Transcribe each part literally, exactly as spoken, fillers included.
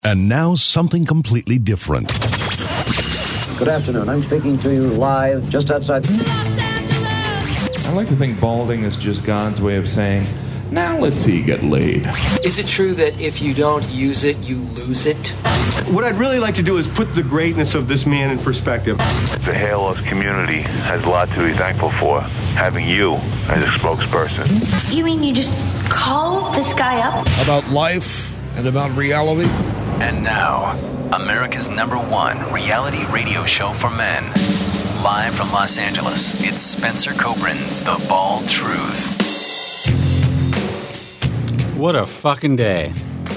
And now something completely different. Good afternoon. I'm speaking to you live just outside Los Angeles. I like to think balding is just God's way of saying, now let's see you get laid. Is it true that if you don't use it, you lose it? What I'd really like to do is put the greatness of this man in perspective. The hair loss community has a lot to be thankful for, having you as a spokesperson. You mean you just call this guy up? About life and about reality? And now, America's number one reality radio show for men. Live from Los Angeles, it's Spencer Copeland's The Bald Truth. What a fucking day.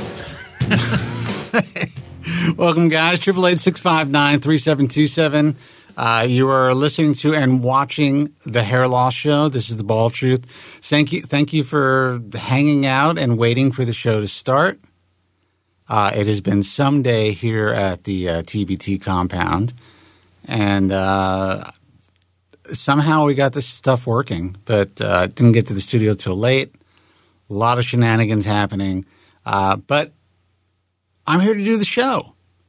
Welcome, guys. triple eight, six five nine, three seven two seven. Uh, you are listening to and watching The Hair Loss Show. This is The Bald Truth. Thank you, thank you for hanging out and waiting for the show to start. Uh, it has been some day here at the uh, T B T compound, and uh, somehow we got this stuff working, but uh, didn't get to the studio till late. A lot of shenanigans happening, uh, but I'm here to do the show.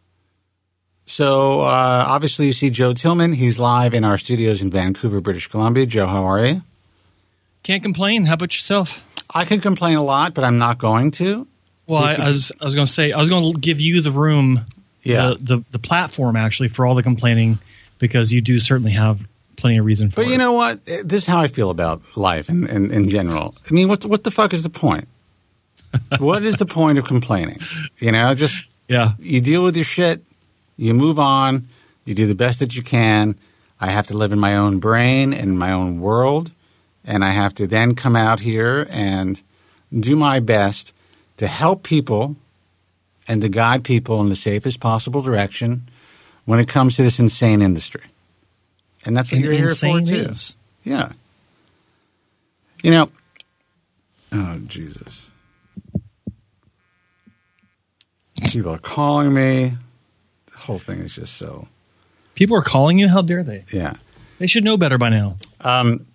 So uh, obviously you see Joe Tillman. He's live in our studios in Vancouver, British Columbia. Joe, how are you? Can't complain. How about yourself? I can complain a lot, but I'm not going to. Well, I, I was I was going to say I was going to give you the room, yeah. the, the the platform actually for all the complaining, because you do certainly have plenty of reason for but it. But you know what? This is how I feel about life in, in, in general. I mean, what what the fuck is the point? What is the point of complaining? You know, just yeah. You deal with your shit, you move on, you do the best that you can. I have to live in my own brain and my own world, and I have to then come out here and do my best to help people and to guide people in the safest possible direction when it comes to this insane industry. And that's what An you're here for, too. Is. Yeah. You know, oh, Jesus. People are calling me. The whole thing is just so. People are calling you? How dare they? Yeah. They should know better by now. Um,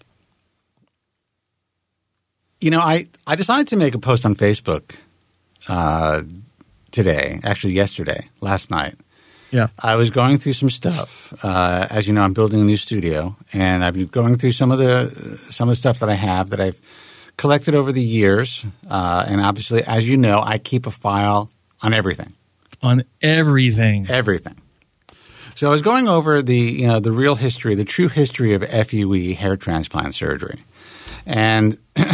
you know, I, I decided to make a post on Facebook uh, today, actually yesterday, last night. Yeah. I was going through some stuff. Uh, as you know, I'm building a new studio, and I've been going through some of the some of the stuff that I have that I've collected over the years. Uh, and obviously, as you know, I keep a file on everything. On everything. Everything. So I was going over the you know the real history, the true history of F U E, hair transplant surgery, and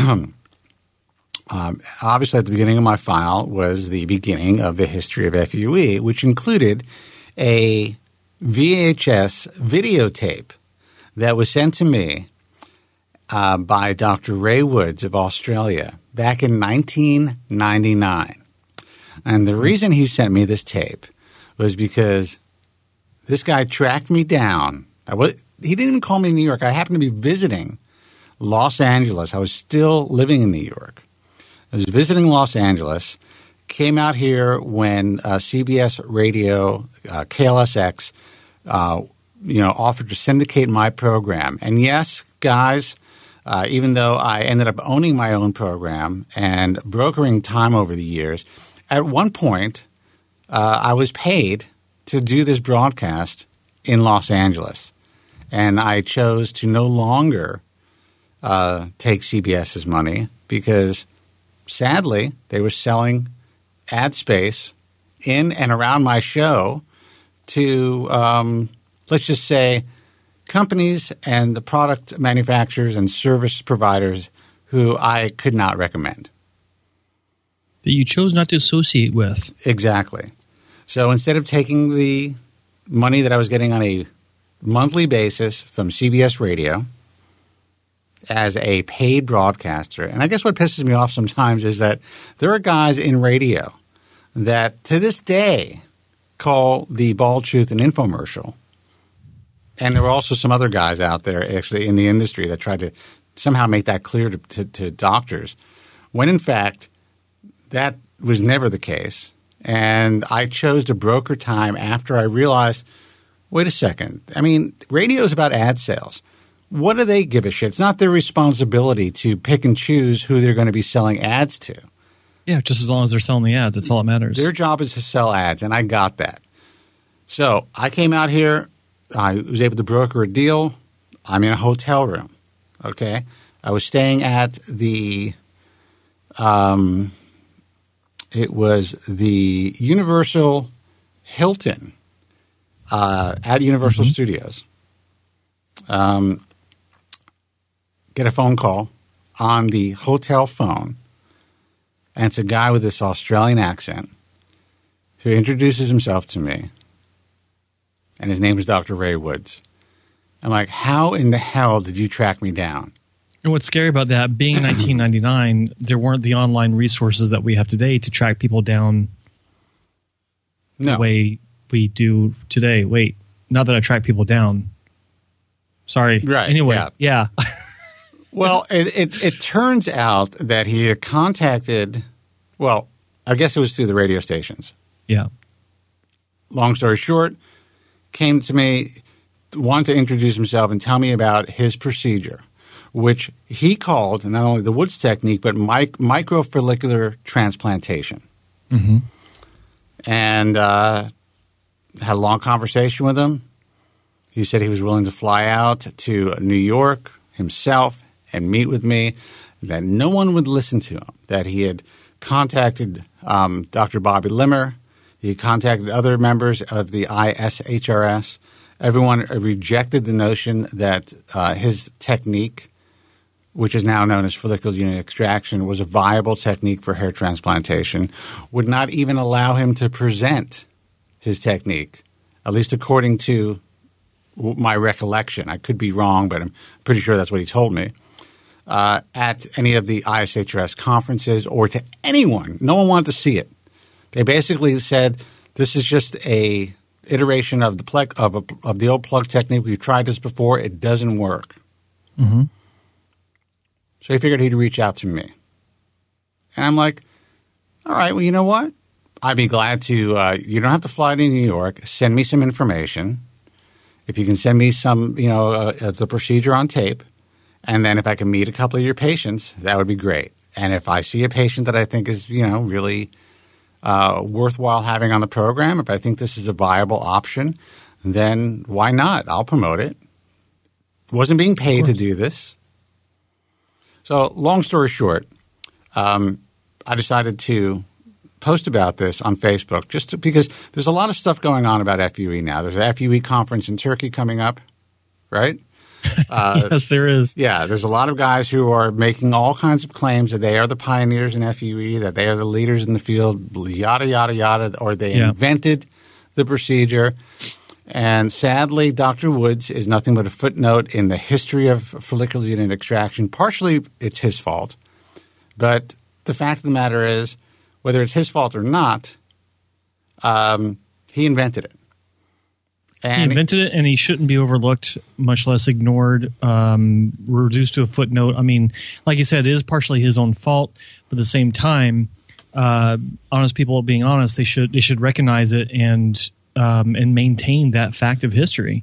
um, obviously at the beginning of my file was the beginning of the history of F U E, which included a V H S videotape that was sent to me uh, by Doctor Ray Woods of Australia back in nineteen ninety-nine. And the reason he sent me this tape was because this guy tracked me down. I was, he didn't even call me in New York. I happened to be visiting Los Angeles. I was still living in New York. I was visiting Los Angeles, came out here when uh, C B S Radio, uh, K L S X, uh, you know, offered to syndicate my program. And yes, guys, uh, even though I ended up owning my own program and brokering time over the years, at one point uh, I was paid to do this broadcast in Los Angeles. And I chose to no longer uh, take CBS's money because, sadly, they were selling ad space in and around my show to, um, let's just say, companies and the product manufacturers and service providers who I could not recommend. That you chose not to associate with. Exactly. So instead of taking the money that I was getting on a monthly basis from C B S Radio as a paid broadcaster, and I guess what pisses me off sometimes is that there are guys in radio that to this day call the Bald Truth an infomercial. And there were also some other guys out there actually in the industry that tried to somehow make that clear to, to, to doctors, when in fact that was never the case. And I chose to broker time after I realized, wait a second, I mean, radio is about ad sales. What do they give a shit? It's not their responsibility to pick and choose who they're going to be selling ads to. Yeah, just as long as they're selling the ads, that's all that matters. Their job is to sell ads, and I got that. So I came out here. I was able to broker a deal. I'm in a hotel room, okay? I was staying at the um, – it was the Universal Hilton uh, at Universal mm-hmm. Studios. Um, get a phone call on the hotel phone, and it's a guy with this Australian accent who introduces himself to me, and his name is Doctor Ray Woods. I'm like, how in the hell did you track me down? And what's scary about that, being in nineteen ninety-nine, there weren't the online resources that we have today to track people down no. the way we do today. Wait, not that I track people down. Sorry. Right. Anyway, yeah. yeah. Well, it, it, it turns out that he had contacted, well, I guess it was through the radio stations. Yeah. Long story short, came to me, wanted to introduce himself and tell me about his procedure, which he called not only the Woods technique, but mic- microfollicular transplantation. Mm-hmm. And uh, had a long conversation with him. He said he was willing to fly out to New York himself and meet with me, that no one would listen to him, that he had contacted um, Doctor Bobby Limmer. He contacted other members of the I S H R S. Everyone rejected the notion that uh, his technique, which is now known as follicular unit extraction, was a viable technique for hair transplantation, would not even allow him to present his technique, at least according to my recollection. I could be wrong, but I'm pretty sure that's what he told me. Uh, at any of the I S H R S conferences or to anyone. No one wanted to see it. They basically said, this is just a iteration of the plug, of, a, of the old plug technique. We've tried this before. It doesn't work. Mm-hmm. So he figured he'd reach out to me. And I'm like, all right, well, you know what? I'd be glad to uh, – you don't have to fly to New York. Send me some information. If you can send me some, you know, uh, the procedure on tape, and then if I can meet a couple of your patients, that would be great. And if I see a patient that I think is, you know, really uh, worthwhile having on the program, if I think this is a viable option, then why not? I'll promote it. Wasn't being paid to do this. So long story short, um, I decided to post about this on Facebook just to, because there's a lot of stuff going on about F U E now. There's an F U E conference in Turkey coming up, right? Uh, yes, there is. Yeah, there's a lot of guys who are making all kinds of claims that they are the pioneers in F U E, that they are the leaders in the field, yada, yada, yada, or they yeah. invented the procedure. And sadly, Doctor Woods is nothing but a footnote in the history of follicular unit extraction. Partially, it's his fault. But the fact of the matter is, whether it's his fault or not, um, he invented it. And he invented it, and he shouldn't be overlooked, much less ignored, um, reduced to a footnote. I mean, like you said, it is partially his own fault, but at the same time, uh, honest people being honest, they should they should recognize it and um, and maintain that fact of history.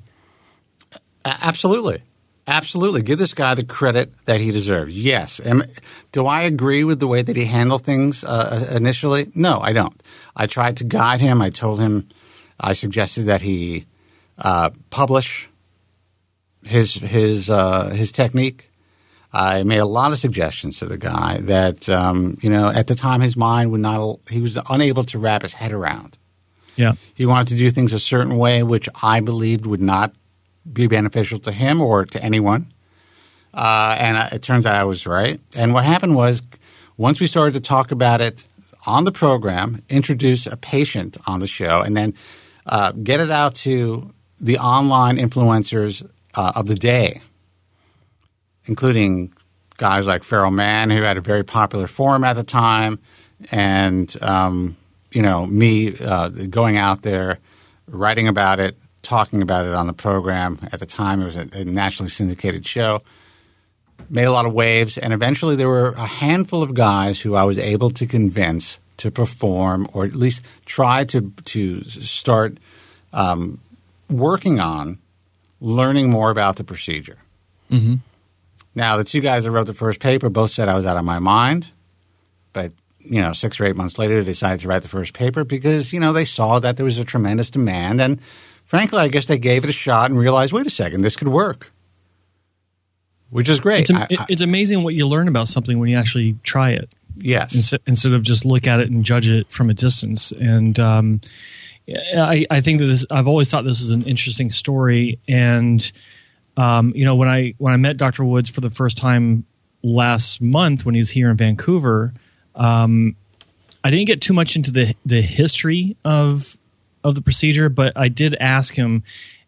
Absolutely. Absolutely. Give this guy the credit that he deserves. Yes. Am, do I agree with the way that he handled things uh, initially? No, I don't. I tried to guide him. I told him, I suggested that he uh, publish his his uh, his technique. I made a lot of suggestions to the guy that, um, you know, at the time his mind would not – he was unable to wrap his head around. Yeah. He wanted to do things a certain way, which I believed would not – be beneficial to him or to anyone. Uh, and it turns out I was right. And what happened was once we started to talk about it on the program, introduce a patient on the show, and then uh, get it out to the online influencers uh, of the day, including guys like Feral Man, who had a very popular forum at the time, and, um, you know, me uh, going out there, writing about it, talking about it on the program. At the time, it was a, a nationally syndicated show. Made a lot of waves, and eventually there were a handful of guys who I was able to convince to perform or at least try to to start um, working on learning more about the procedure. Mm-hmm. Now, the two guys that wrote the first paper both said I was out of my mind, but you know, six or eight months later, they decided to write the first paper because, you know, they saw that there was a tremendous demand. And frankly, I guess they gave it a shot and realized, wait a second, this could work, which is great. It's, a, I, it's amazing what you learn about something when you actually try it. Yes. Instead of just look at it and judge it from a distance. And um, I, I think that this, I've always thought this is an interesting story. And, um, you know, when I when I met Doctor Woods for the first time last month when he was here in Vancouver, um, I didn't get too much into the the history of of the procedure, but I did ask him,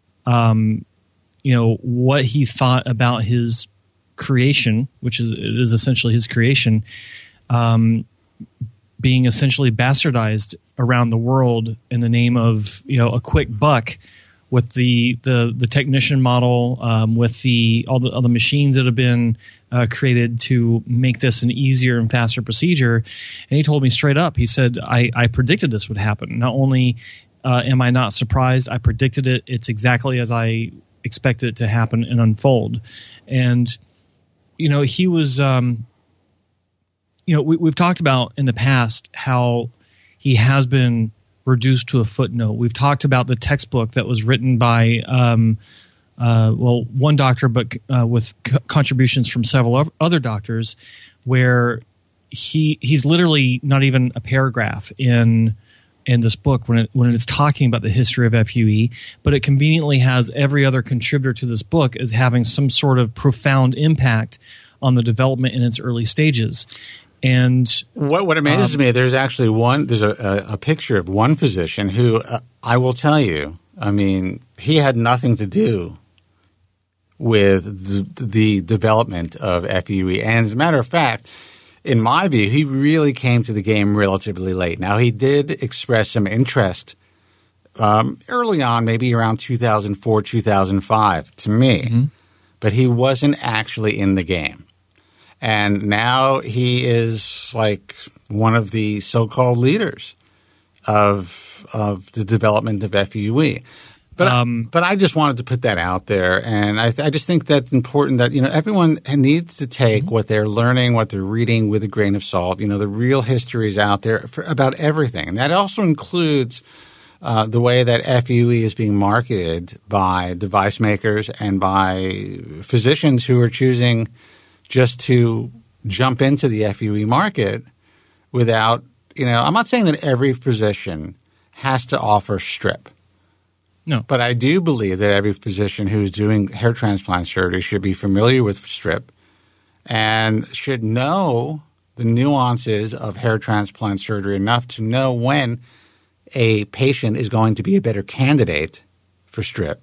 um, you know, what he thought about his creation, which is is essentially his creation, um, being essentially bastardized around the world in the name of, you know, a quick buck, with the the the technician model, um, with the all the all the machines that have been uh, created to make this an easier and faster procedure. And he told me straight up, he said, I, I predicted this would happen. Not only uh, am I not surprised, I predicted it. It's exactly as I expected it to happen and unfold. And, you know, he was, um, you know, we, we've talked about in the past how he has been reduced to a footnote. We've talked about the textbook that was written by, um, uh, well, one doctor, but uh, with c- contributions from several other doctors, where he he's literally not even a paragraph in in this book when it when it is talking about the history of F U E, but it conveniently has every other contributor to this book as having some sort of profound impact on the development in its early stages. And what what amazes um, me, there's actually one. There's a, a, a picture of one physician who uh, I will tell you. I mean, he had nothing to do with the, the development of F U E, and as a matter of fact, in my view, he really came to the game relatively late. Now, he did express some interest um, early on, maybe around two thousand four, two thousand five, to me, mm-hmm. but he wasn't actually in the game. And now he is like one of the so-called leaders of of the development of F U E. But um, I, but I just wanted to put that out there, and I, I just think that's important that, you know, everyone needs to take mm-hmm. what they're learning, what they're reading with a grain of salt. You know, the real history is out there for, about everything, and that also includes uh, the way that F U E is being marketed by device makers and by physicians who are choosing just to jump into the F U E market without, you know, I'm not saying that every physician has to offer strip. No. But I do believe that every physician who's doing hair transplant surgery should be familiar with strip and should know the nuances of hair transplant surgery enough to know when a patient is going to be a better candidate for strip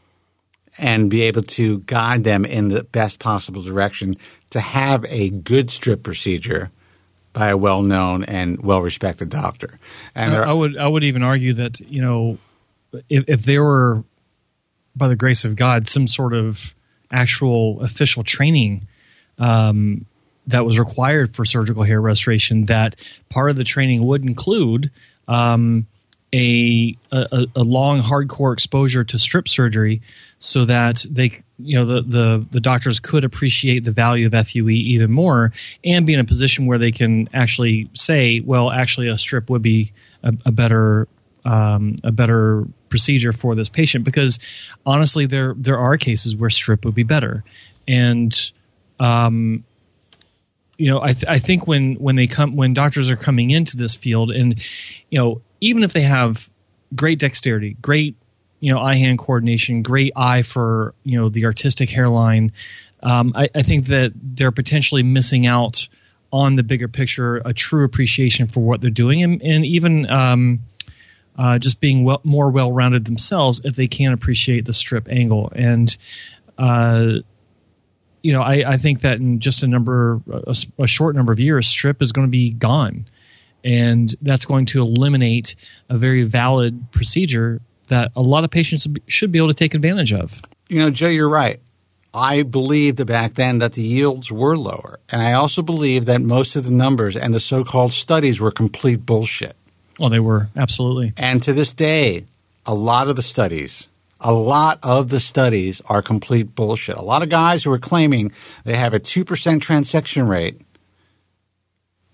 and be able to guide them in the best possible direction to have a good strip procedure by a well-known and well-respected doctor. And I, I would I would even argue that, you know, if, if there were, by the grace of God, some sort of actual official training um, that was required for surgical hair restoration, that part of the training would include um, a, a a long, hardcore exposure to strip surgery, so that they, you know, the, the, the doctors could appreciate the value of F U E even more and be in a position where they can actually say, well, actually a strip would be a, a better um, a better procedure for this patient, because honestly, there there are cases where strip would be better. And um, you know, I th- I think when when they come when doctors are coming into this field, and you know, even if they have great dexterity, great, you know, eye-hand coordination, great eye for, you know, the artistic hairline, um, I, I think that they're potentially missing out on the bigger picture, a true appreciation for what they're doing, and, and even um, uh, just being well, more well-rounded themselves if they can appreciate the strip angle. And uh, you know, I, I think that in just a number, a, a short number of years, strip is going to be gone, and that's going to eliminate a very valid procedure that a lot of patients should be able to take advantage of. You know, Joe, you're right. I believed back then that the yields were lower, and I also believe that most of the numbers and the so-called studies were complete bullshit. Well, they were, absolutely. And to this day, a lot of the studies, a lot of the studies are complete bullshit. A lot of guys who are claiming they have a two percent transection rate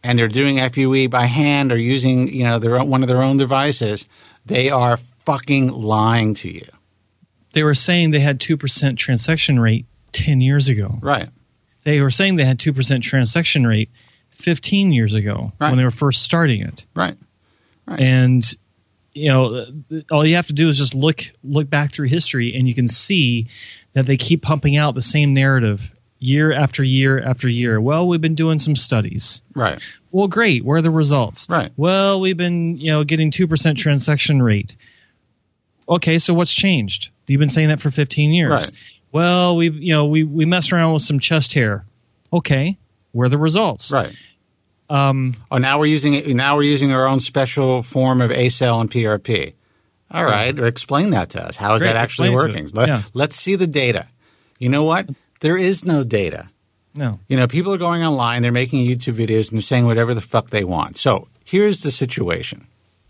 and they're doing F U E by hand or using, you know, their own, one of their own devices, they are fucking lying to you. They were saying they had two percent transaction rate ten years ago. Right. They were saying they had two percent transaction rate fifteen years ago right. when they were first starting it. Right. Right. And, you know, all you have to do is just look look back through history, and you can see that they keep pumping out the same narrative year after year after year. Well, we've been doing some studies. Right. Well, great. Where are the results? Right. Well, we've been, you know, getting two percent transaction rate. Okay, so what's changed? You've been saying that for fifteen years. Right. Well, we you know, we we messed around with some chest hair. Okay, where are the results? Right. Um, oh, now we're using now we're using our own special form of A C E L and P R P. All right, right. Explain that to us. How is Great. that actually Explain working? It. Let, yeah. Let's see the data. You know what? There is no data. No. You know, people are going online, they're making YouTube videos, and they're saying whatever the fuck they want. So here's the situation.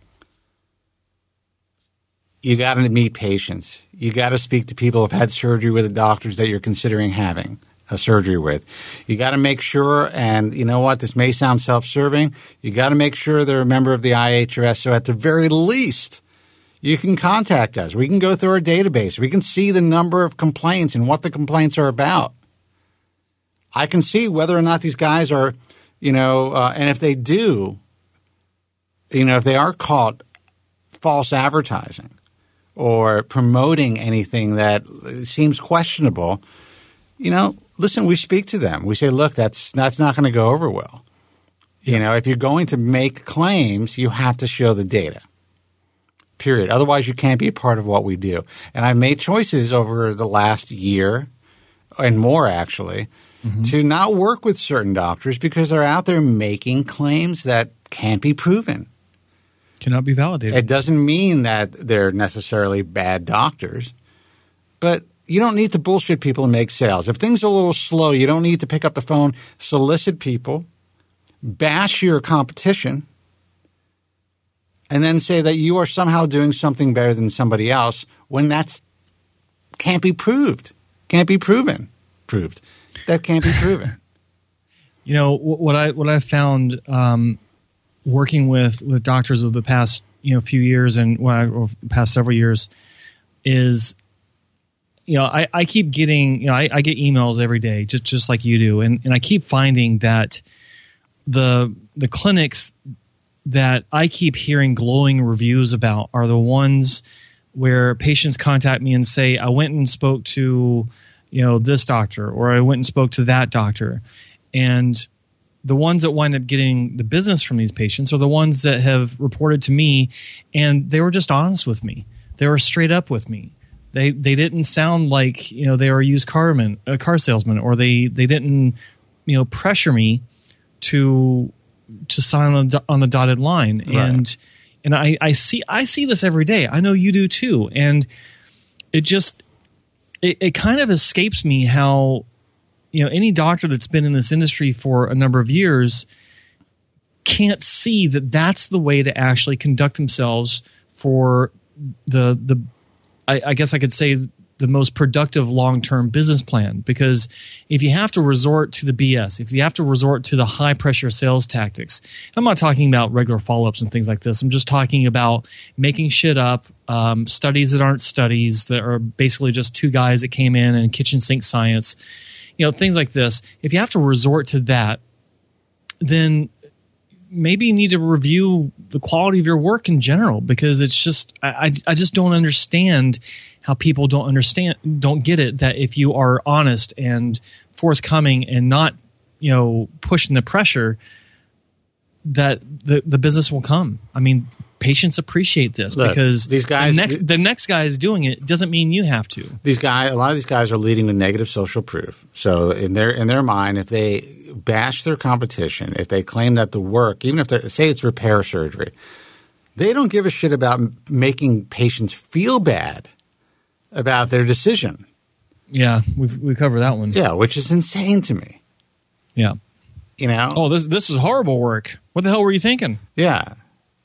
You got to meet patients. You got to speak to people who have had surgery with the doctors that you're considering having a surgery with. You got to make sure, and you know what, this may sound self-serving, you got to make sure they're a member of the I H R S, so at the very least, you can contact us. We can go through our database. We can see the number of complaints and what the complaints are about. I can see whether or not these guys are, you know, uh, and if they do, you know, if they are caught false advertising or promoting anything that seems questionable, you know, listen, we speak to them. We say, look, that's that's not going to go over well. You know, if you're going to make claims, you have to show the data. Period. Otherwise, you can't be a part of what we do. And I've made choices over the last year and more, actually, mm-hmm. to not work with certain doctors because they're out there making claims that can't be proven. Cannot be validated. It doesn't mean that they're necessarily bad doctors, but you don't need to bullshit people and make sales. If things are a little slow, you don't need to pick up the phone, solicit people, bash your competition, and then say that you are somehow doing something better than somebody else when that's can't be proved, can't be proven, proved. That can't be proven. You know what I what I found um, working with, with doctors of the past you know few years and well, past several years is, you know, I, I keep getting you know I, I get emails every day just just like you do, and, and I keep finding that the the clinics that I keep hearing glowing reviews about are the ones where patients contact me and say, I went and spoke to, you know, this doctor, or I went and spoke to that doctor. And the ones that wind up getting the business from these patients are the ones that have reported to me, and they were just honest with me. They were straight up with me. They they didn't sound like, you know, they were a used carman, a car salesman, or they, they didn't, you know, pressure me to to sign on the, on the dotted line. Right. And and I, I see I see this every day. I know you do too. And it just it, it kind of escapes me how, you know, any doctor that's been in this industry for a number of years can't see that that's the way to actually conduct themselves for the the I, I guess I could say the most productive long-term business plan. Because if you have to resort to the B S, if you have to resort to the high-pressure sales tactics, I'm not talking about regular follow-ups and things like this. I'm just talking about making shit up, um, studies that aren't studies, that are basically just two guys that came in and kitchen sink science, you know, things like this. If you have to resort to that, then maybe you need to review the quality of your work in general, because it's just I, I just don't understand how people don't understand, don't get it, that if you are honest and forthcoming and not, you know, pushing the pressure, that the, the business will come. I mean, patients appreciate this. Look, because these guys, the next, the next guy is doing it doesn't mean you have to. These guys, a lot of these guys are leading to negative social proof. So in their in their mind, if they bash their competition, if they claim that the work, even if they say it's repair surgery, they don't give a shit about making patients feel bad about their decision. Yeah, we we cover that one. Yeah, which is insane to me. Yeah. You know? Oh, this this is horrible work. What the hell were you thinking? Yeah.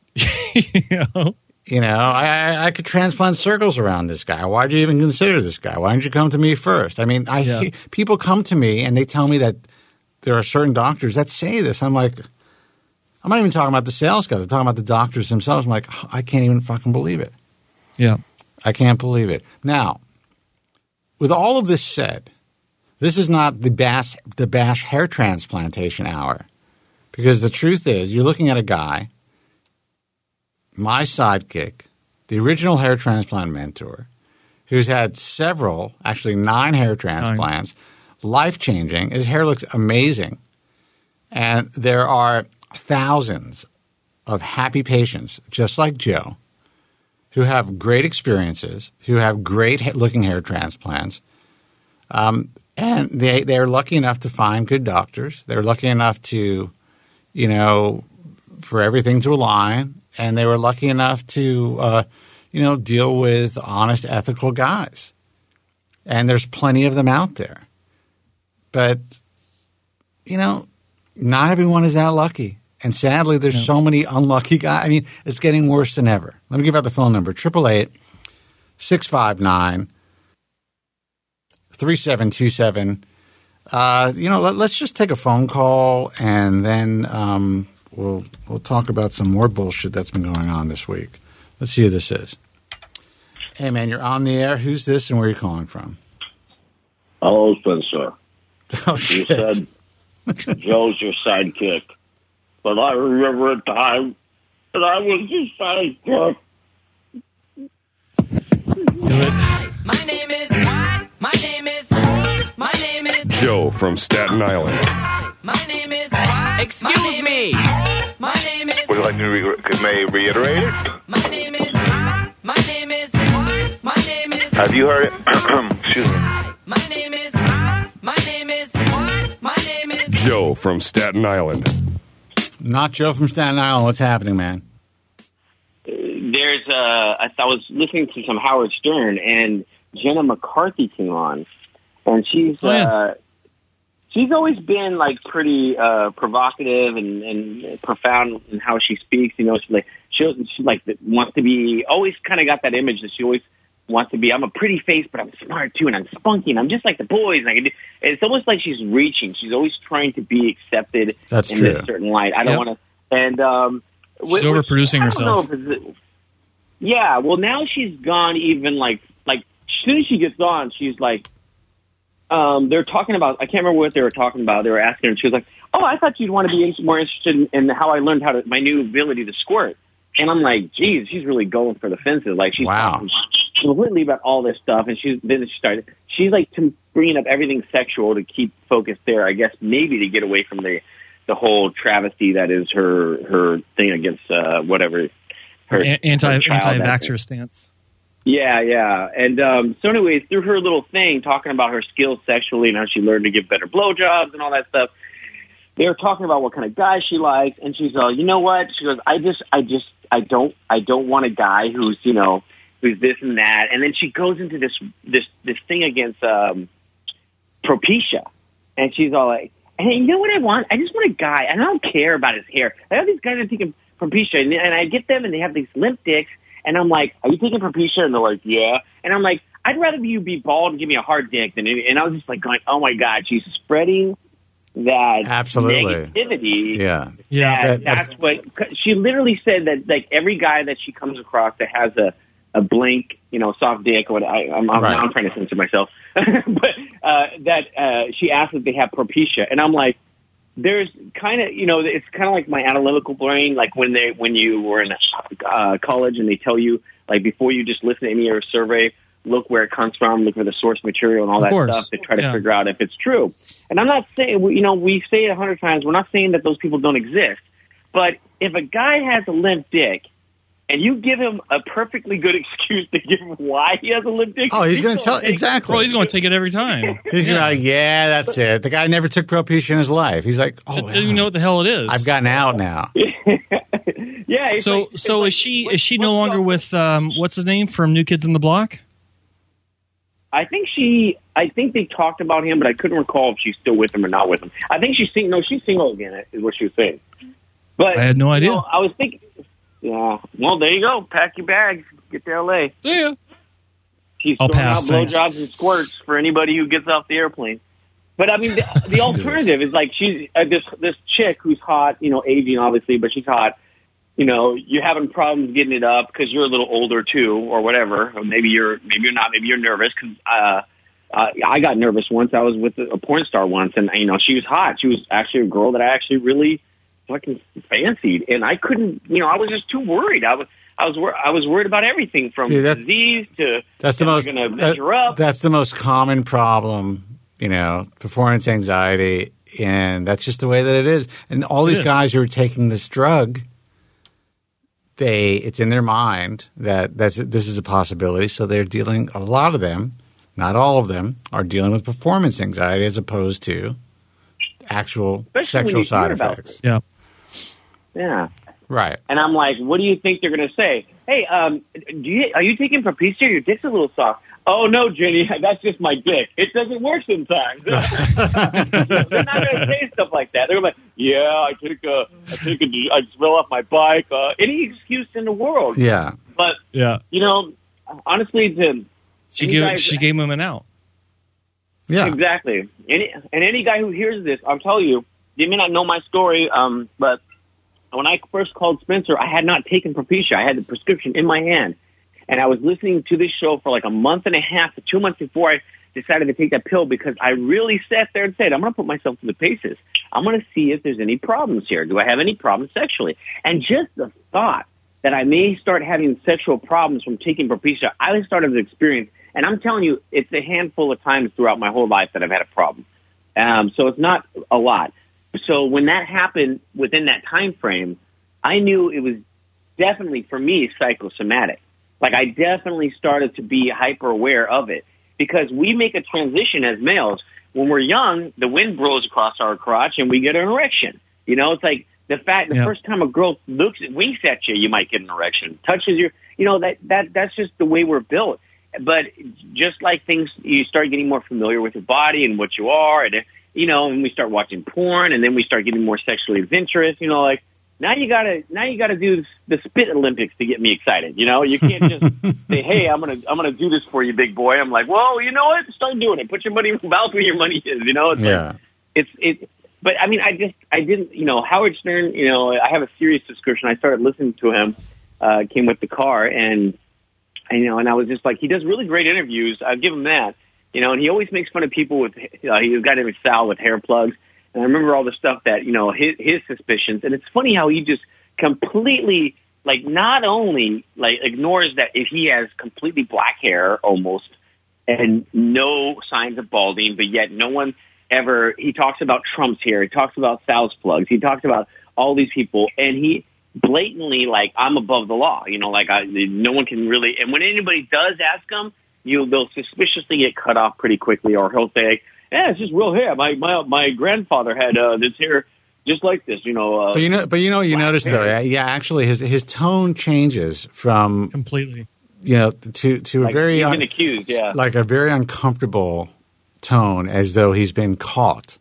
you know? You know, I I could transplant circles around this guy. Why'd you even consider this guy? Why didn't you come to me first? I mean, I Yeah. people come to me and they tell me that there are certain doctors that say this. I'm like, I'm not even talking about the sales guys. I'm talking about the doctors themselves. I'm like, oh, I can't even fucking believe it. Yeah. I can't believe it. Now, with all of this said, this is not the Bash, the Bash hair transplantation hour. Because the truth is, you're looking at a guy, my sidekick, the original hair transplant mentor, who's had several, actually nine hair transplants, nine. Life-changing. His hair looks amazing. And there are thousands of happy patients, just like Joe, who have great experiences, who have great-looking hair transplants, um, and they they're lucky enough to find good doctors. They're lucky enough to, you know, for everything to align, and they were lucky enough to, uh, you know, deal with honest, ethical guys. And there's plenty of them out there. But, you know, not everyone is that lucky. And sadly, there's yeah. so many unlucky guys. I mean, it's getting worse than ever. Let me give out the phone number, eight eight eight, six five nine, three seven two seven. Uh, you know, let, let's just take a phone call, and then um, we'll we'll talk about some more bullshit that's been going on this week. Let's see who this is. Hey, man, you're on the air. Who's this, and where are you calling from? Hello, Spencer. Oh, shit. You said Joe's your sidekick. But I remember a time that I was your sidekick. My name is, my name is, my name is Joe from Staten Island. My name is, excuse me. My name is, would you like me to re- may I reiterate it? My name is, my name is, my name is. Have you heard it? Excuse me. My name is, my name is, my name is Joe from Staten Island. Not Joe from Staten Island. What's happening, man? There's uh, I, I was listening to some Howard Stern, and Jenna McCarthy came on, and she's oh, yeah. uh, she's always been like pretty uh, provocative and, and profound in how she speaks. You know, she's like she she like wants to be always kind of got that image that she always wants to be. I'm a pretty face, but I'm smart too, and I'm spunky, and I'm just like the boys. And I can do, it's almost like she's reaching. She's always trying to be accepted That's in true. this certain light. I don't Yep. want to. And um, She's which, overproducing I don't herself. know if it's- Yeah, well, now she's gone even like like as soon as she gets on, she's like, um, they're talking about. I can't remember what they were talking about. They were asking her, and she was like, "Oh, I thought you'd want to be more interested in, in how I learned how to my new ability to squirt." And I'm like, geez, she's really going for the fences. Like she's Wow. talking completely about all this stuff, and she's then she started. She's like to bringing up everything sexual to keep focused there. I guess maybe to get away from the the whole travesty that is her her thing against uh, whatever her A- anti her child anti-vaxxer actor. stance. Yeah, yeah. And um, so anyways, through her little thing, talking about her skills sexually and how she learned to give better blowjobs and all that stuff, they were talking about what kind of guy she likes. And she's all, you know what? She goes, I just, I just, I don't, I don't want a guy who's, you know, who's this and that. And then she goes into this, this, this thing against um, Propecia. And she's all like, hey, you know what I want? I just want a guy. And I don't care about his hair. I have these guys that are taking Propecia, and, and I get them, and they have these limp dicks. And I'm like, are you taking Propecia? And they're like, yeah. And I'm like, I'd rather you be bald and give me a hard dick than any. And I was just like going, oh my God, she's spreading that Absolutely. negativity. Yeah. Yeah. That, that's what she literally said, that like every guy that she comes across that has a, a blank, you know, soft dick, or what I, I'm, I'm, Right. I'm trying to censor myself, but uh, that uh, she asked if they have Propecia. And I'm like, there's kind of, you know, it's kind of like my analytical brain, like when they, when you were in uh, college and they tell you, like, before you just listen to any other survey, look where it comes from, look for the source material and all Of that course. stuff to try to Yeah. figure out if it's true. And I'm not saying, you know, we say it a hundred times, we're not saying that those people don't exist. But if a guy has a limp dick, and you give him a perfectly good excuse to give him why he has a limp dick. Oh, he's going to tell take- exactly. Well, he's going to take it every time. He's yeah. gonna be like, yeah, that's it. The guy never took Propecia in his life. He's like, oh, Doesn't even know what the hell it is. I've gotten out now. Yeah. it's So, like- it's so like, is she what- is she what's no longer up? with um, what's his name from New Kids on the Block? I think she. I think they talked about him, but I couldn't recall if she's still with him or not with him. I think she's single. No, she's single again. Is what she was saying. But I had no you idea. know, I was thinking. Yeah. Well, there you go. Pack your bags. Get to L A. Yeah. She's I'll throwing pass, out thanks. blowjobs and squirts for anybody who gets off the airplane. But I mean, the, the alternative is like she's uh, this this chick who's hot, you know, aging obviously, but she's hot. You know, you're having problems getting it up because you're a little older too, or whatever. Or maybe you're maybe you're not. Maybe you're nervous because uh, uh, I got nervous once. I was with a porn star once, and you know, she was hot. She was actually a girl that I actually really fucking fancied, and I couldn't. You know, I was just too worried. I was. I was wor- I was worried about everything from Dude, that, disease to that's the most gonna mess her up. That's the most common problem, you know, performance anxiety, and that's just the way that it is. And all these guys who are taking this drug, they it's in their mind that that's this is a possibility, so they're dealing. A lot of them, not all of them, are dealing with performance anxiety as opposed to actual Especially sexual side effects. It. Yeah, yeah. Right. And I'm like, what do you think they're going to say? Hey, um, do you, are you taking Propecia? Your dick's a little soft. Oh, no, Jenny, that's just my dick. It doesn't work sometimes. They're not going to say stuff like that. They're going to be like, yeah, I take a, I take a, I just fell off my bike. Uh, any excuse in the world. Yeah. But, yeah. you know, honestly, to she gave guys, she gave him an out. Yeah. Exactly. Any, and any guy who hears this, I'll tell you, they may not know my story, um, but when I first called Spencer, I had not taken Propecia. I had the prescription in my hand. And I was listening to this show for like a month and a half to two months before I decided to take that pill because I really sat there and said, I'm going to put myself to the paces. I'm going to see if there's any problems here. Do I have any problems sexually? And just the thought that I may start having sexual problems from taking Propecia, I started to experience. And I'm telling you, it's a handful of times throughout my whole life that I've had a problem. Um, so it's not a lot. So when that happened within that time frame, I knew it was definitely, for me, psychosomatic. Like, I definitely started to be hyper aware of it because we make a transition as males. When we're young, the wind blows across our crotch and we get an erection. You know, it's like the fact the yeah. first time a girl looks, winks at you, you might get an erection. Touches your, you know, that, that that's just the way we're built. But just like things, you start getting more familiar with your body and what you are, and you know, and we start watching porn, and then we start getting more sexually adventurous. You know, like now you gotta now you gotta do the spit Olympics to get me excited. You know, you can't just say, "Hey, I'm gonna I'm gonna do this for you, big boy." I'm like, "Well, you know what? Start doing it. Put your money mouth where your money is." You know, it's yeah. like, it's it. But I mean, I just I didn't. You know, Howard Stern. You know, I have a Sirius subscription. I started listening to him. Uh, came with the car, and, and you know, and I was just like, he does really great interviews. I'll give him that. You know, and he always makes fun of people with, uh, he's got him Sal with hair plugs. And I remember all the stuff that, you know, his, his suspicions. And it's funny how he just completely, like, not only, like, ignores that if he has completely black hair almost and no signs of balding, but yet no one ever, he talks about Trump's hair. He talks about Sal's plugs. He talks about all these people. And he blatantly, like, I'm above the law. You know, like, I, no one can really, and when anybody does ask him, you they'll suspiciously get cut off pretty quickly, or he'll say, "Yeah, it's just real hair. My my my grandfather had uh, this hair just like this." You know. Uh, but you know, but you know, you notice hair. though, yeah, actually, his his tone changes from completely, you know, to to like a very he's un- been accused, yeah, like a very uncomfortable tone, as though he's been caught,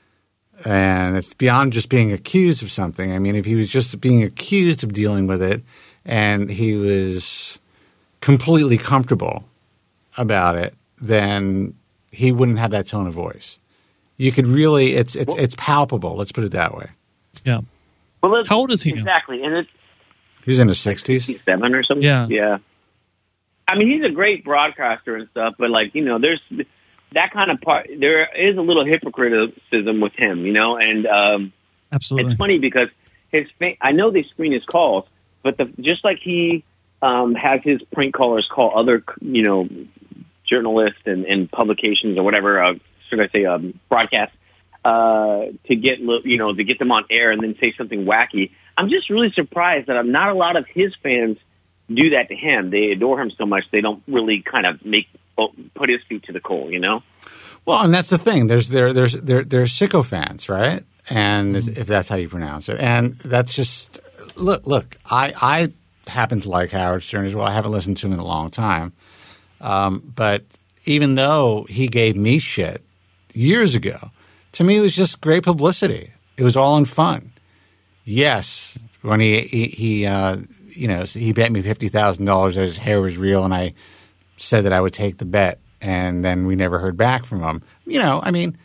and it's beyond just being accused of something. I mean, if he was just being accused of dealing with it, and he was completely comfortable about it, then he wouldn't have that tone of voice. You could really, it's it's well, it's palpable. Let's put it that way. Yeah. Well, how old is he now? Exactly, and it's he's in his sixties, seven or something. Yeah, yeah. I mean, he's a great broadcaster and stuff, but like you know, there's that kind of part. There is a little hypocriticism with him, you know, and um, absolutely, it's funny because his fa- I know they screen his calls, but the, just like he um, has his prank callers call other, you know, journalists and, and publications or whatever, uh, should I say, um, broadcasts, uh, to get, you know, to get them on air and then say something wacky. I'm just really surprised that not a lot of his fans do that to him. They adore him so much they don't really kind of make put his feet to the coal, you know. Well, and that's the thing. There's there there's there there's sycophants, right? And if that's how you pronounce it, and that's just look look. I I happen to like Howard Stern as well. I haven't listened to him in a long time. Um, but even though he gave me shit years ago, to me it was just great publicity. It was all in fun. Yes, when he he, he uh, you know he bet me fifty thousand dollars that his hair was real, and I said that I would take the bet, and then we never heard back from him. You know, I mean,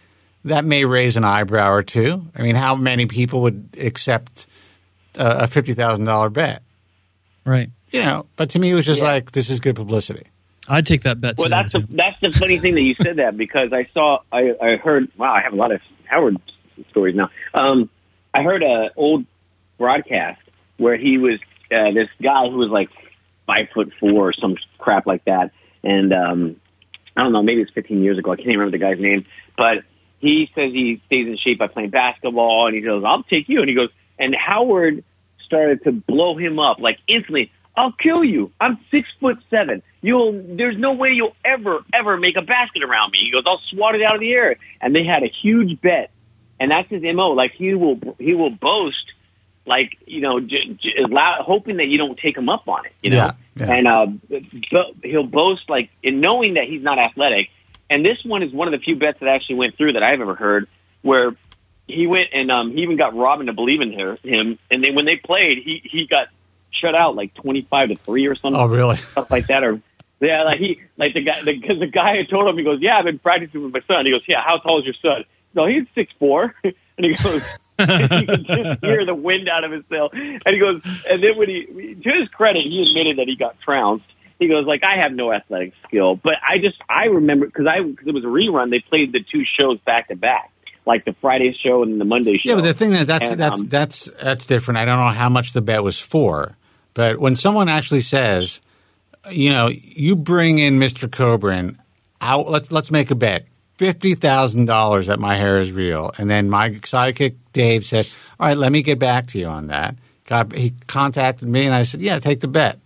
that may raise an eyebrow or two. I mean, how many people would accept uh, a fifty thousand dollars bet? Right. You know, but to me, it was just Yeah. like, this is good publicity. I'd take that bet. Well, that's the that's the funny thing that you said that, because I saw I, I heard wow I have a lot of Howard stories now. Um, I heard a old broadcast where he was uh, this guy who was like five foot four or some crap like that, and um, I don't know, maybe it's fifteen years ago. I can't even remember the guy's name, but he says he stays in shape by playing basketball, and he goes, "I'll take you," and he goes, and Howard started to blow him up like instantly. I'll kill you. I'm six foot seven. You'll, there's no way you'll ever, ever make a basket around me. He goes, I'll swat it out of the air. And they had a huge bet. And that's his M O. Like, he will, he will boast, like, you know, j- j- allow, hoping that you don't take him up on it, you know? Yeah, yeah. And, uh, bo- he'll boast, like, in knowing that he's not athletic. And this one is one of the few bets that actually went through that I've ever heard, where he went and, um, he even got Robin to believe in her, him. And then when they played, he, he got shut out like twenty-five to three or something. Oh, really? Stuff like that. Or yeah, like he, like the guy, because the, the guy had told him, he goes, "Yeah, I've been practicing with my son." He goes, "Yeah, how tall is your son?" No, he's six four, and he goes, you can just hear the wind out of his sail. And he goes, and then when he, to his credit, he admitted that he got trounced. He goes, like, I have no athletic skill, but I just, I remember because I, because it was a rerun. They played the two shows back to back, like the Friday show and the Monday show. Yeah, but the thing is, that's and, that's um, that's that's different. I don't know how much the bet was for. But when someone actually says, you know, you bring in Mister Coburn, out, let's let's make a bet, fifty thousand dollars that my hair is real, and then my sidekick Dave said, all right, let me get back to you on that. Got, he contacted me, and I said, yeah, take the bet.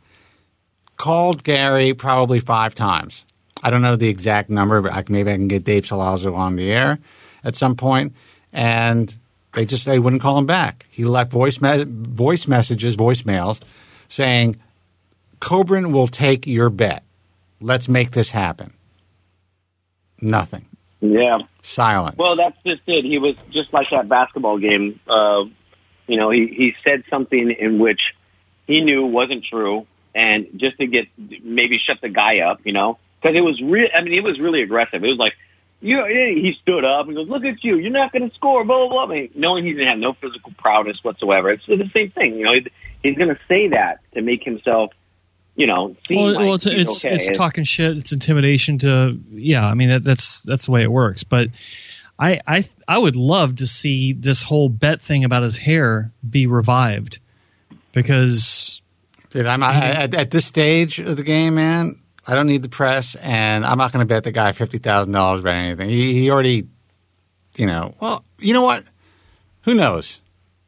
Called Gary probably five times. I don't know the exact number, but I, maybe I can get Dave Salazzo on the air at some point, and they just they wouldn't call him back. He left voice me- voice messages, voicemails, saying, Coburn will take your bet. Let's make this happen. Nothing. Yeah. Silence. Well, that's just it. He was just like that basketball game. Uh, you know, he, he said something in which he knew wasn't true, and just to get maybe shut the guy up, you know, because it was real. I mean, it was really aggressive. It was like, you know, he stood up and goes, "Look at you! You're not going to score." Blah blah blah. I mean, knowing he's going to have no physical prowess whatsoever. It's the same thing. You know, he's going to say that to make himself, you know, seem well, like well, it's he's it's, okay. it's talking shit. It's intimidation. To yeah, I mean that, that's that's the way it works. But I I I would love to see this whole bet thing about his hair be revived, because Dude, I'm I, at, at this stage of the game, man, I don't need the press, and I'm not going to bet the guy fifty thousand dollars about anything. He, he already, you know, well, you know what? Who knows?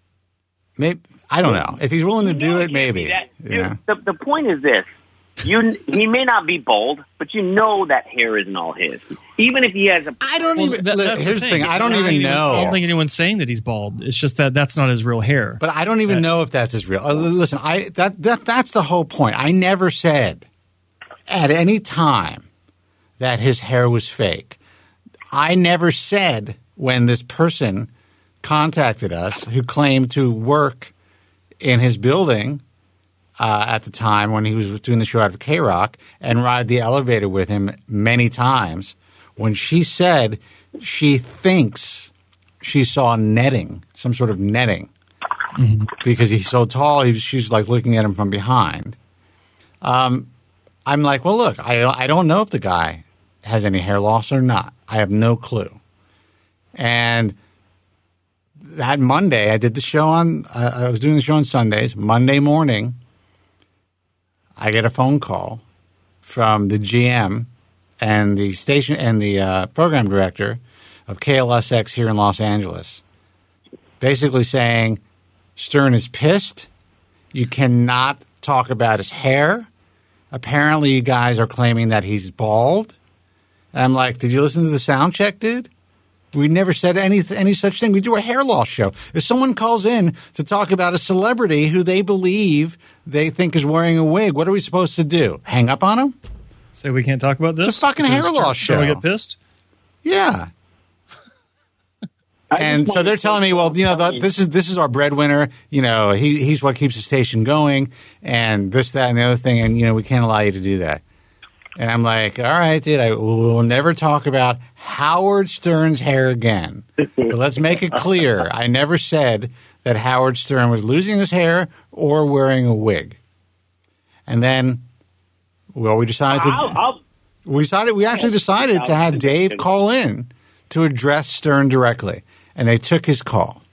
Maybe I don't know. If he's willing to do it, maybe. That, you know? the, the point is this. You, he may not be bald, but you know that hair isn't all his. Even if he has a... I don't well, even... that, look, that's here's the the thing. thing. I don't I even know. I don't think anyone's saying that he's bald. It's just that that's not his real hair. But I don't even know if that's his real... Uh, listen, I that, that that's the whole point. I never said at any time that his hair was fake. I never said when this person contacted us who claimed to work in his building uh, at the time when he was doing the show out of K-Rock and ride the elevator with him many times, when she said she thinks she saw netting, some sort of netting, mm-hmm. because he's so tall, he, she's like looking at him from behind. Um, I'm like, well, look, I, I don't know if the guy has any hair loss or not. I have no clue. And that Monday, I did the show on, uh, I was doing the show on Sundays. Monday morning, I get a phone call from the G M and the station and the uh, program director of K L S X here in Los Angeles, basically saying, Stern is pissed. You cannot talk about his hair. Apparently, you guys are claiming that he's bald. And I'm like, did you listen to the sound check, dude? We never said any any such thing. We do a hair loss show. If someone calls in to talk about a celebrity who they believe they think is wearing a wig, what are we supposed to do? Hang up on him? Say we can't talk about this? It's a fucking hair loss show. So we get pissed? Yeah. And so they're telling me, well, you know, the, this is this is our breadwinner. You know, he he's what keeps the station going, and this, that, and the other thing. And you know, we can't allow you to do that. And I'm like, all right, dude, I will never talk about Howard Stern's hair again. But let's make it clear. I never said that Howard Stern was losing his hair or wearing a wig. And then, well, we decided to I'll, I'll, we decided we actually decided to have Dave call in to address Stern directly. And they took his call.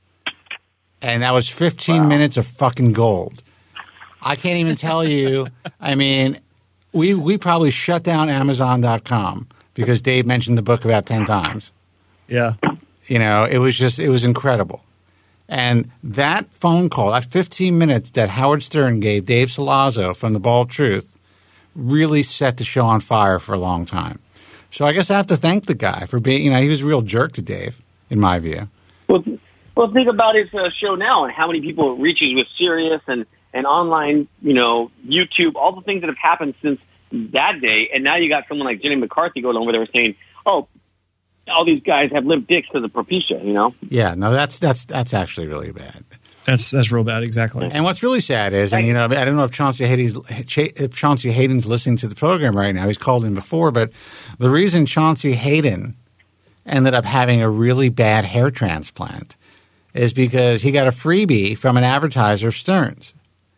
And that was fifteen wow. minutes of fucking gold. I can't even tell you. I mean, we we probably shut down Amazon dot com because Dave mentioned the book about ten times. Yeah. You know, it was just, it was incredible. And that phone call, that fifteen minutes that Howard Stern gave Dave Salazzo from The Bald Truth really set the show on fire for a long time. So I guess I have to thank the guy for being, you know, he was a real jerk to Dave, in my view. Well, well think about his uh, show now and how many people it reaches with Sirius and, and online, you know, YouTube, all the things that have happened since that day. And now you got someone like Jenny McCarthy going over there saying, oh, all these guys have limp dicks because of Propecia, you know? Yeah, no, that's that's that's actually really bad. That's that's real bad, exactly. And what's really sad is, and you know, I don't know if Chauncey Hayden's, if Chauncey Hayden's listening to the program right now. He's called in before, but the reason Chauncey Hayden ended up having a really bad hair transplant is because he got a freebie from an advertiser of Stern's.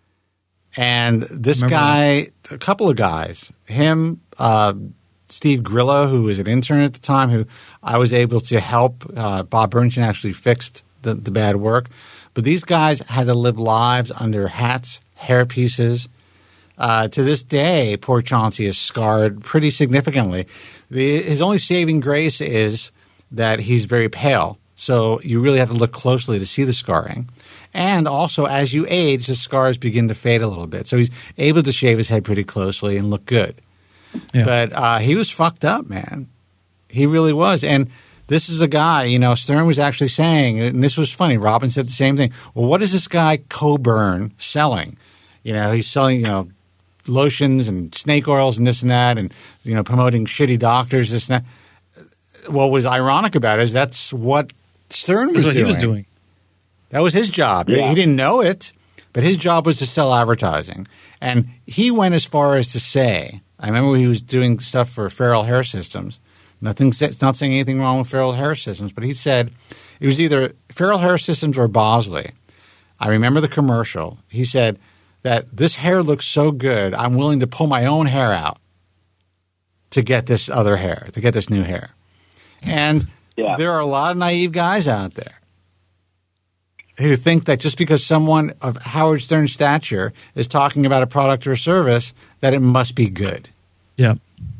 And this Remember guy, that? a couple of guys, him, uh, Steve Grillo, who was an intern at the time, who I was able to help. Uh, Bob Bernstein actually fixed the, the bad work. But these guys had to live lives under hats, hair pieces. Uh, to this day, poor Chauncey is scarred pretty significantly. The, his only saving grace is that he's very pale. So you really have to look closely to see the scarring. And also, as you age, the scars begin to fade a little bit. So he's able to shave his head pretty closely and look good. Yeah. But uh, he was fucked up, man. He really was. And this is a guy, you know, Stern was actually saying, and this was funny, Robin said the same thing. Well, what is this guy Coburn selling? You know, he's selling, you know, lotions and snake oils and this and that and, you know, promoting shitty doctors, this and that. What was ironic about it is that's what Stern was that's what doing. he was doing. That was his job. Yeah. He didn't know it, but his job was to sell advertising. And he went as far as to say, I remember when he was doing stuff for Feral Hair Systems. Nothing, it's not saying anything wrong with Feral Hair Systems, but he said it was either Feral Hair Systems or Bosley. I remember the commercial. He said that this hair looks so good, I'm willing to pull my own hair out to get this other hair, to get this new hair. And yeah. there are a lot of naive guys out there who think that just because someone of Howard Stern's stature is talking about a product or service, that it must be good. Yeah.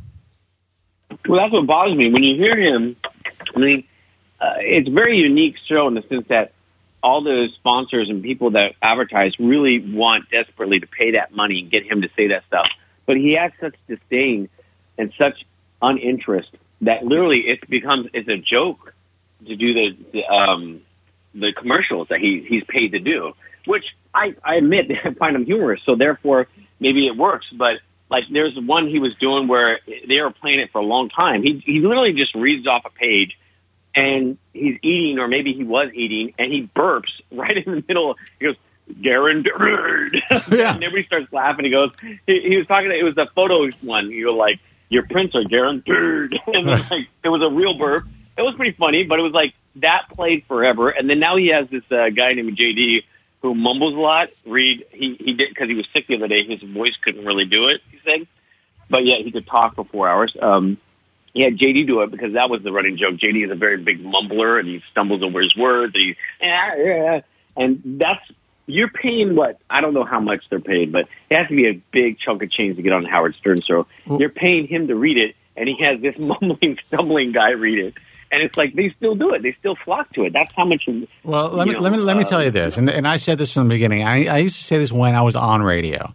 Well, that's what bothers me. When you hear him, I mean, uh, it's a very unique show in the sense that all the sponsors and people that advertise really want desperately to pay that money and get him to say that stuff. But he has such disdain and such uninterest that literally it becomes it's a joke to do the, the um the commercials that he he's paid to do, which I, I admit I find them humorous. So therefore, maybe it works. But like, there's one he was doing where they were playing it for a long time. He he literally just reads off a page, and he's eating, or maybe he was eating, and he burps right in the middle. He goes, "Guaranteed," yeah. And everybody starts laughing. He goes, he, he was talking. It was a photo one. You were like, "Your prints are guaranteed," and then, like, it was a real burp. It was pretty funny, but it was like that played forever. And then now he has this uh, guy named J D who mumbles a lot. Reed, he he did because he was sick the other day. His voice couldn't really do it, he said, but yet he could talk for four hours. Um, he had J D do it because that was the running joke. J D is a very big mumbler, and he stumbles over his words. And, he, ah, yeah. and that's you're paying what I don't know how much they're paying, but it has to be a big chunk of change to get on Howard Stern. So well, you're paying him to read it, and he has this mumbling, stumbling guy read it. And it's like they still do it. They still flock to it. That's how much. Well, let me know, let me let me uh, tell you this, and and I said this from the beginning. I, I used to say this when I was on radio.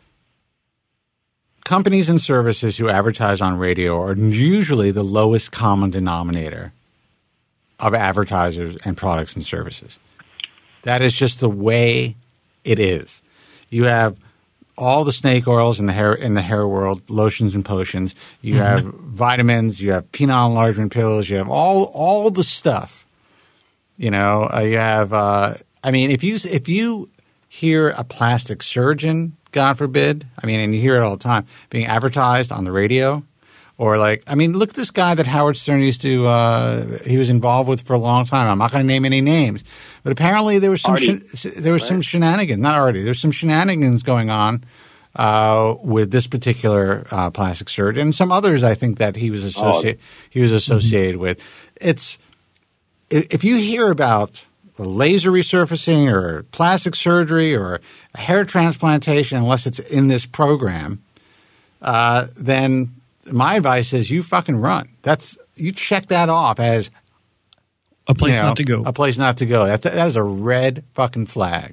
Companies and services who advertise on radio are usually the lowest common denominator of advertisers and products and services. That is just the way it is. You have all the snake oils in the hair in the hair world, lotions and potions. You mm-hmm. have vitamins. You have penile enlargement pills. You have all all the stuff. You know, uh, you have. Uh, I mean, if you if you hear a plastic surgeon God forbid. I mean, and you hear it all the time, being advertised on the radio. Or like, I mean, look at this guy that Howard Stern used to, uh, he was involved with for a long time. I'm not going to name any names. But apparently there was some, Artie, sh- there was right? some shenanigans, not Artie, there's some shenanigans going on uh, with this particular uh, plastic surgeon and some others I think that he was, associ- oh. he was associated mm-hmm. with. It's, if you hear about laser resurfacing or plastic surgery or hair transplantation, unless it's in this program, uh, then my advice is you fucking run. That's you check that off as a place you know, not to go. A place not to go. That's that is a red fucking flag.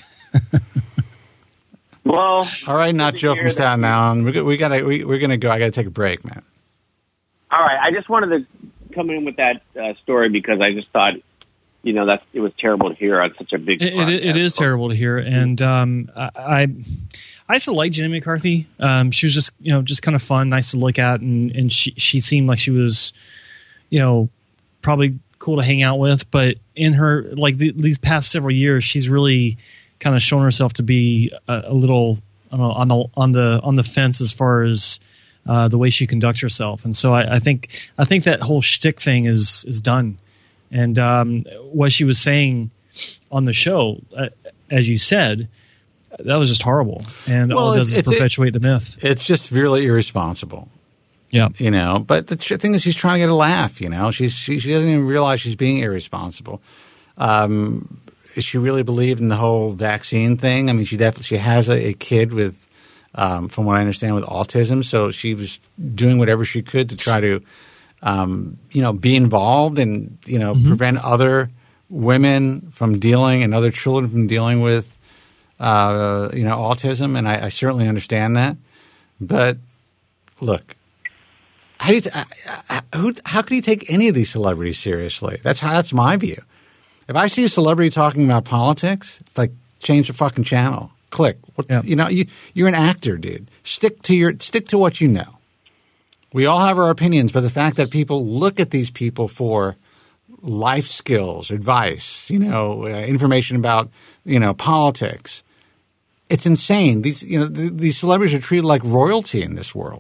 Well, all right, not Joe from Staten Island. We, we gotta we, we're gonna go. I gotta take a break, man. All right, I just wanted to come in with that uh, story because I just thought, you know, that it was terrible to hear on such a big. It, it, it is terrible to hear, and um, I. I I used to like Jenny McCarthy. Um, she was just, you know, just kind of fun, nice to look at, and, and she she seemed like she was, you know, probably cool to hang out with. But in her, like the, these past several years, she's really kind of shown herself to be a, a little, I don't know, on the on the on the fence as far as uh, the way she conducts herself. And so I, I think I think that whole shtick thing is is done. And um, what she was saying on the show, uh, as you said. That was just horrible, and well, all it does is perpetuate it, the myth. It's just really irresponsible. Yeah, you know. But the thing is, she's trying to get a laugh. You know, she's she, she doesn't even realize she's being irresponsible. Um, is she really believed in the whole vaccine thing? I mean, she definitely she has a, a kid with, um, from what I understand, with autism. So she was doing whatever she could to try to, um, you know, be involved and you know mm-hmm. prevent other women from dealing and other children from dealing with. Uh, you know, autism, and I, I certainly understand that. But look, how do you t- uh, who, how can you take any of these celebrities seriously? That's how. That's my view. If I see a celebrity talking about politics, it's like change the fucking channel. Click. What, yeah. You know, you you're an actor, dude. Stick to your stick to what you know. We all have our opinions, but the fact that people look at these people for life skills, advice, you know, uh, information about you know politics. It's insane. These, you know, th- these celebrities are treated like royalty in this world.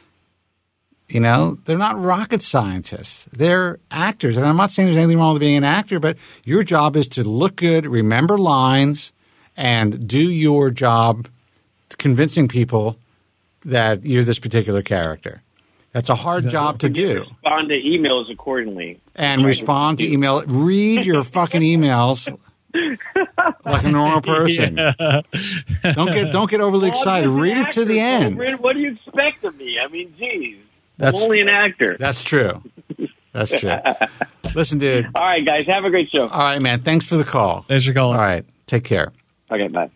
You know, they're not rocket scientists. They're actors. And I'm not saying there's anything wrong with being an actor, but your job is to look good, remember lines, and do your job convincing people that you're this particular character. That's a hard job to do. Respond to emails accordingly. And respond to email. Read your fucking emails. Like a normal person. Yeah. Don't get don't get overly well, excited. Read it to the end. What do you expect of me? I mean, geez. That's, I'm only an actor. That's true. That's true. Listen, dude. All right, guys. Have a great show. All right, man. Thanks for the call. Thanks for calling. All right. Take care. Okay, bye.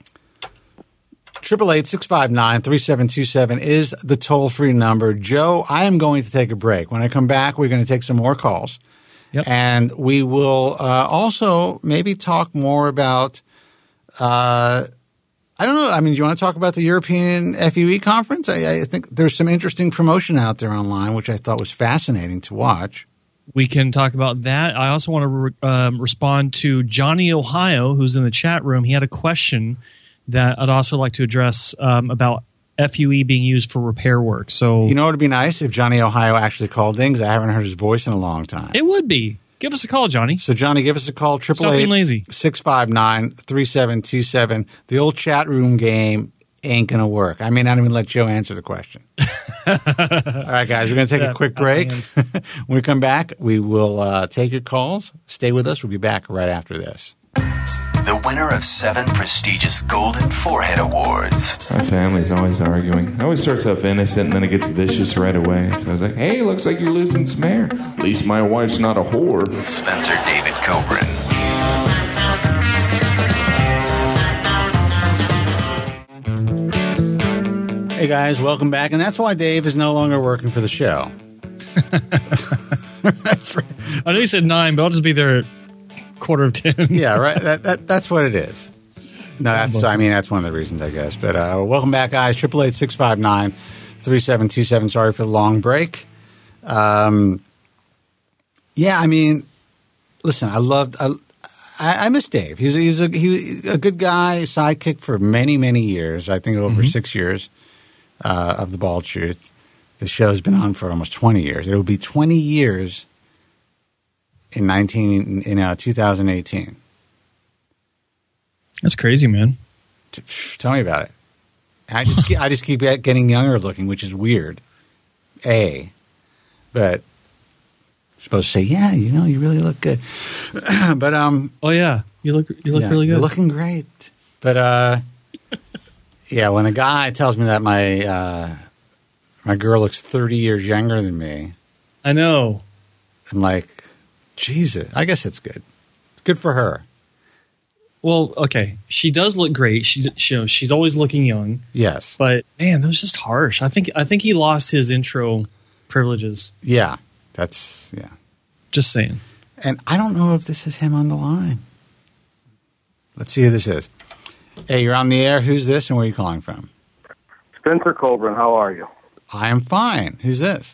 Triple eight six five nine three seven two seven is the toll free number. Joe, I am going to take a break. When I come back, we're going to take some more calls. Yep. And we will uh, also maybe talk more about, uh, I don't know, I mean, do you want to talk about the European F U E conference? I, I think there's some interesting promotion out there online, which I thought was fascinating to watch. We can talk about that. I also want to re- um, respond to Johnny Ohio, who's in the chat room. He had a question that I'd also like to address um, about F U E being used for repair work. So you know, it would be nice if Johnny Ohio actually called in because I haven't heard his voice in a long time. It would be. Give us a call, Johnny. So, Johnny, give us a call, triple eight six five nine three seven two seven. The old chat room game ain't going to work. I may not even let Joe answer the question. All right, guys, we're going to take a quick break. When we come back, we will uh, take your calls. Stay with us. We'll be back right after this. The winner of seven prestigious Golden Forehead Awards. My family's always arguing. It always starts off innocent and then it gets vicious right away. So I was like, hey, looks like you're losing some hair. At least my wife's not a whore. Spencer David Coburn. Hey, guys, welcome back. And that's why Dave is no longer working for the show. I know you said nine, but I'll just be there quarter of ten. Yeah, right. That, that that's what it is. No, that's I mean that's one of the reasons, I guess. But uh, welcome back, guys. Triple eight six five nine three seven two seven. Sorry for the long break. Um, yeah, I mean, listen, I loved. I, I, I miss Dave. He was, he was a, he was a good guy, sidekick for many, many years. I think over mm-hmm. six years uh, of The Bald Truth. The show's been on for almost twenty years. It will be twenty years in nineteen in uh, two thousand eighteen. That's crazy, man. Tell me about it. I just I just keep getting younger looking, which is weird. A, but. Supposed to say, yeah, you know, you really look good. But um, oh yeah, you look you look yeah, really good. You're looking great. But uh, yeah, when a guy tells me that my uh, my girl looks thirty years younger than me, I know. I'm like, Jesus. I guess it's good. It's good for her. Well, okay, she does look great. She, she you know, she's always looking young. Yes, but man, that was just harsh. I think I think he lost his intro privileges. Yeah. That's, yeah. Just saying. And I don't know if this is him on the line. Let's see who this is. Hey, you're on the air. Who's this and where are you calling from? Spencer Coburn. How are you? I am fine. Who's this?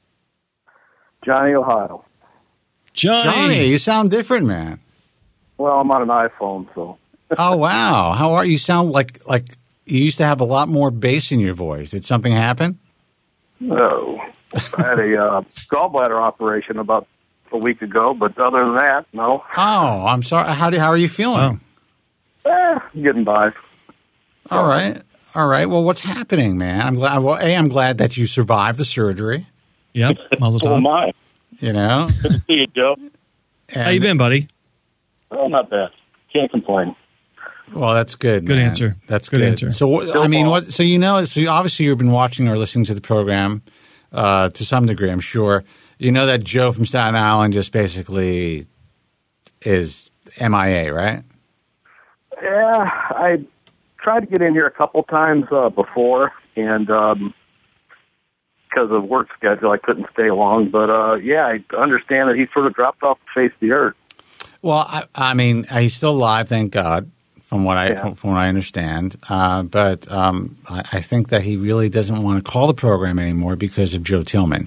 Johnny, Ohio. Johnny. Johnny, you sound different, man. Well, I'm on an iPhone, so. Oh, wow. How are you? You sound like, like you used to have a lot more bass in your voice. Did something happen? No. I had a uh, gallbladder operation about a week ago, but other than that, no. Oh, I'm sorry. How do, how are you feeling? Oh. Eh, getting by. All right. All right. Well, what's happening, man? I'm glad. Well, A, I'm glad that you survived the surgery. Yep. Mazel tov. Oh, my. You know? Good to see you, Joe. And, how you been, buddy? Oh, not bad. Can't complain. Well, that's good. Good man. answer. That's good, good answer. So, I mean, what? So you know, so obviously you've been watching or listening to the program uh, to some degree, I'm sure. You know that Joe from Staten Island just basically is M I A, right? Yeah, I tried to get in here a couple times uh, before, and um, because of work schedule, I couldn't stay long. But uh, yeah, I understand that he sort of dropped off the face of the earth. Well, I, I mean, he's still alive, thank God, from what I Yeah. from, from what I understand. Uh, but um, I, I think that he really doesn't want to call the program anymore because of Joe Tillman.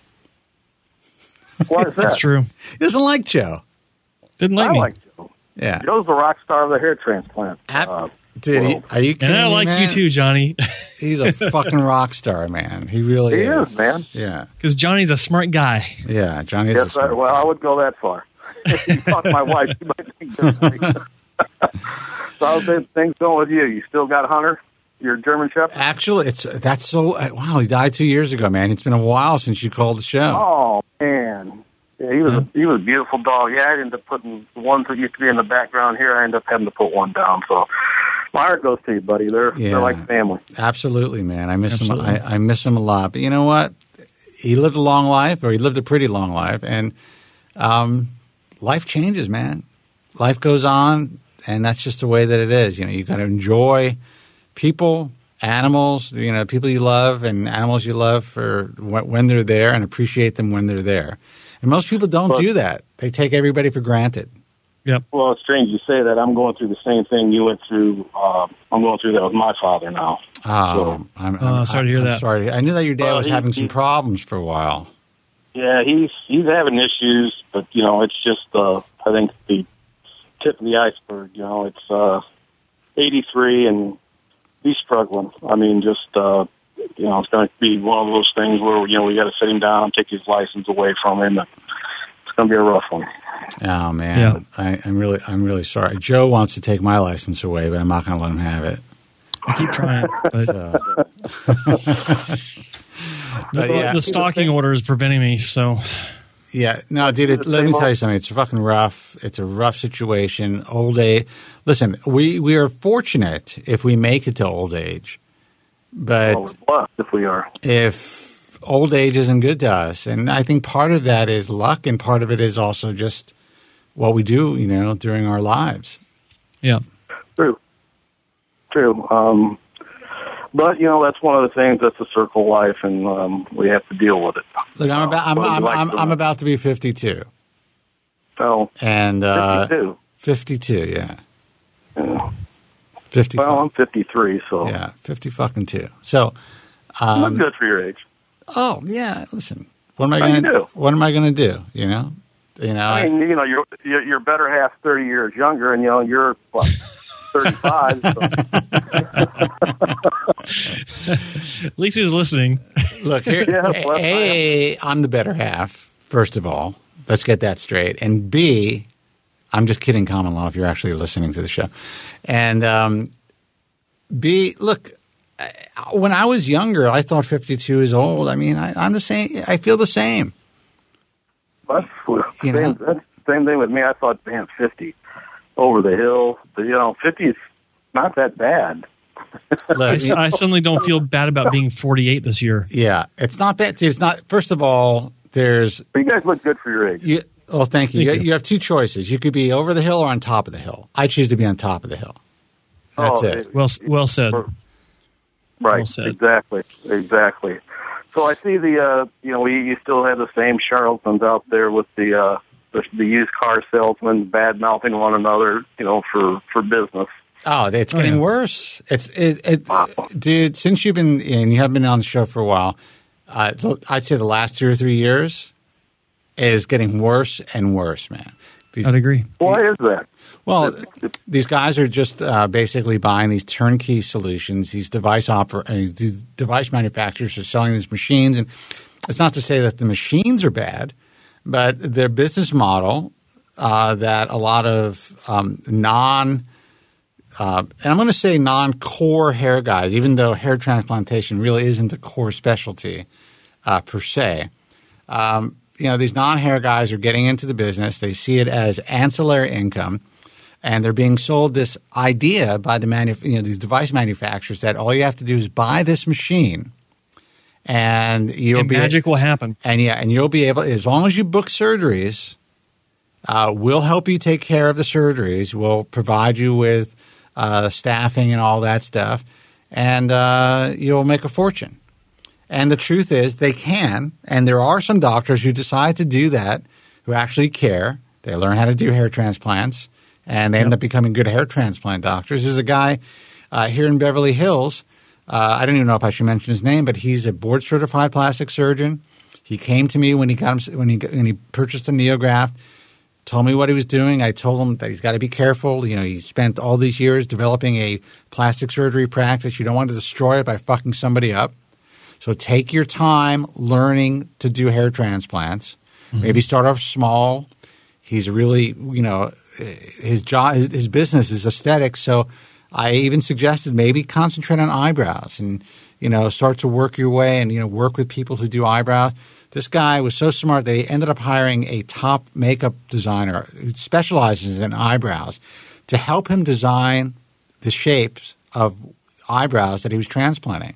Why is that? That's true. He doesn't like Joe. Didn't like I me. like Joe. Yeah, Joe's the rock star of the hair transplant. Ap- uh, Dude, he, world. are you kidding And I me, like man? you too, Johnny. He's a fucking rock star, man. He really He is. is, man. Yeah, Because Johnny's a smart guy. yeah. Johnny is. Yes, a smart I, well, I would go that far. If you talk to my wife, she might think differently. So how's the things going with you? You still got Hunter, your German Shepherd? Actually, it's that's so. Wow, he died two years ago, man. It's been a while since you called the show. Oh man, yeah, he was a, he was a beautiful dog. Yeah, I ended up putting the ones that used to be in the background here. I ended up having to put one down. So my heart goes to you, buddy. They're Yeah. they're like family. Absolutely, man. I miss Absolutely. him. I, I miss him a lot. But you know what? He lived a long life, or he lived a pretty long life, and um, life changes, man. Life goes on, and that's just the way that it is. You know, you got to enjoy people, animals, you know, people you love, and animals you love for when, when they're there, and appreciate them when they're there. And most people don't But- do that. They take everybody for granted. Yep. Well, it's strange you say that. I'm going through the same thing you went through. Uh, I'm going through that with my father now. Oh, So- I'm, Oh, I'm sorry to hear I'm that. Sorry, I knew that your dad Well, was he- having some he- problems for a while. Yeah, he's he's having issues, but you know, it's just uh, I think the tip of the iceberg. You know, it's uh, eighty-three and he's struggling. I mean, just uh, you know, it's going to be one of those things where you know we got to sit him down, take his license away from him. It's going to be a rough one. Oh man, Yeah. I, I'm really, I'm really sorry. Joe wants to take my license away, but I'm not going to let him have it. I keep trying. But So. the, But yeah. the stalking order is preventing me. So Yeah, no, dude. It, let me tell you something. It's fucking rough. It's a rough situation. Old age. Listen, we we are fortunate if we make it to old age, but Well, we're blessed if we are. if old age isn't good to us, and I think part of that is luck, and part of it is also just what we do, you know, during our lives. yeah. True. True. Um, but, you know, that's one of the things. That's the circle of life, and um, we have to deal with it. Look, I'm about I'm What would you I'm, like I'm, to I'm know? about to be fifty-two, So, and uh, fifty-two. fifty-two, yeah, Yeah. fifty. Well, I'm fifty-three, so. Yeah, fifty fucking two. So, um, Not good for your age. oh yeah, listen. What am I How you going to do? What am I going to do? You know, You know, I mean, you know, you're you're, you're better half thirty years younger, and you know, you're what, thirty-five. So. At least he was listening. Look here. Yeah, well, A, I'm the better half. First of all, let's get that straight. And B, I'm just kidding, common law, if you're actually listening to the show. And um, B, look, when I was younger, I thought fifty-two is old. I mean, I, I'm the same. I feel the same. That's, You same, know? that's the same thing with me. I thought, man, fifty over the hill. But, you know, fifty is not that bad. I, I suddenly don't feel bad about being forty-eight this year. Yeah, it's not bad. It's not. First of all, there's. But you guys look good for your age. You, well, thank you. Thank you. you. You have two choices. You could be over the hill or on top of the hill. I choose to be on top of the hill. That's Oh, it. Well, well said. Right, Well said. exactly, exactly. So I see the, uh, you know, we you still have the same charlatans out there with the, uh, the, the used car salesmen bad mouthing one another, you know, for, for business. Oh, it's Oh, getting yeah. worse. It's it, it dude. Since you've been in, you have been on the show for a while. Uh, I'd say the last two or three years is getting worse and worse, man. These, I'd agree. Why is that? Well, these guys are just uh, basically buying these turnkey solutions. These device oper- uh, these device manufacturers are selling these machines, and it's not to say that the machines are bad, but their business model uh, that a lot of um, non uh, and I'm going to say non-core hair guys, even though hair transplantation really isn't a core specialty uh, per se. Um, you know, these non-hair guys are getting into the business. They see it as ancillary income. And they're being sold this idea by the manu- you know, these device manufacturers that all you have to do is buy this machine, and you'll And be magic will happen. And yeah, and you'll be able, as long as you book surgeries, uh, we'll help you take care of the surgeries. We'll provide you with uh, staffing and all that stuff, and uh, you'll make a fortune. And the truth is, they can, and there are some doctors who decide to do that, who actually care. They learn how to do hair transplants. And they end Yep. up becoming good hair transplant doctors. There's a guy uh, here in Beverly Hills. Uh, I don't even know if I should mention his name, but he's a board-certified plastic surgeon. He came to me when he got him, when he when he purchased a NeoGraft, told me what he was doing. I told him that he's got to be careful. You know, he spent all these years developing a plastic surgery practice. You don't want to destroy it by fucking somebody up. So take your time learning to do hair transplants. Mm-hmm. Maybe start off small. He's really, you know, his job, his, his business is aesthetics. So I even suggested maybe concentrate on eyebrows and, you know, start to work your way and, you know, work with people who do eyebrows. This guy was so smart that he ended up hiring a top makeup designer who specializes in eyebrows to help him design the shapes of eyebrows that he was transplanting.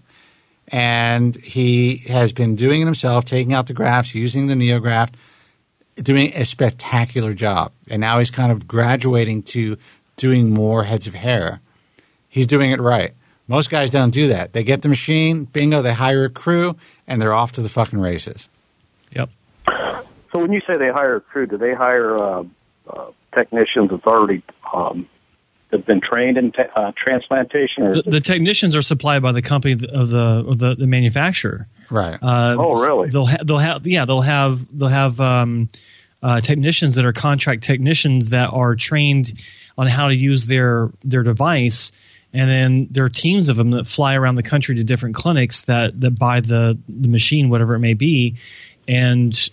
And he has been doing it himself, taking out the grafts, using the NeoGraft, doing a spectacular job. And now he's kind of graduating to doing more heads of hair. He's doing it right. Most guys don't do that. They get the machine, bingo, they hire a crew, and they're off to the fucking races. Yep. So when you say they hire a crew, do they hire uh, uh, technicians that's already um, have been trained in te- uh, transplantation? Or The, the technicians are supplied by the company of the of the, the manufacturer. Right. Uh, Oh, really? They'll ha- they'll have yeah they'll have they'll have um, uh, technicians that are contract technicians that are trained on how to use their their device, and then there are teams of them that fly around the country to different clinics that that buy the the machine, whatever it may be, and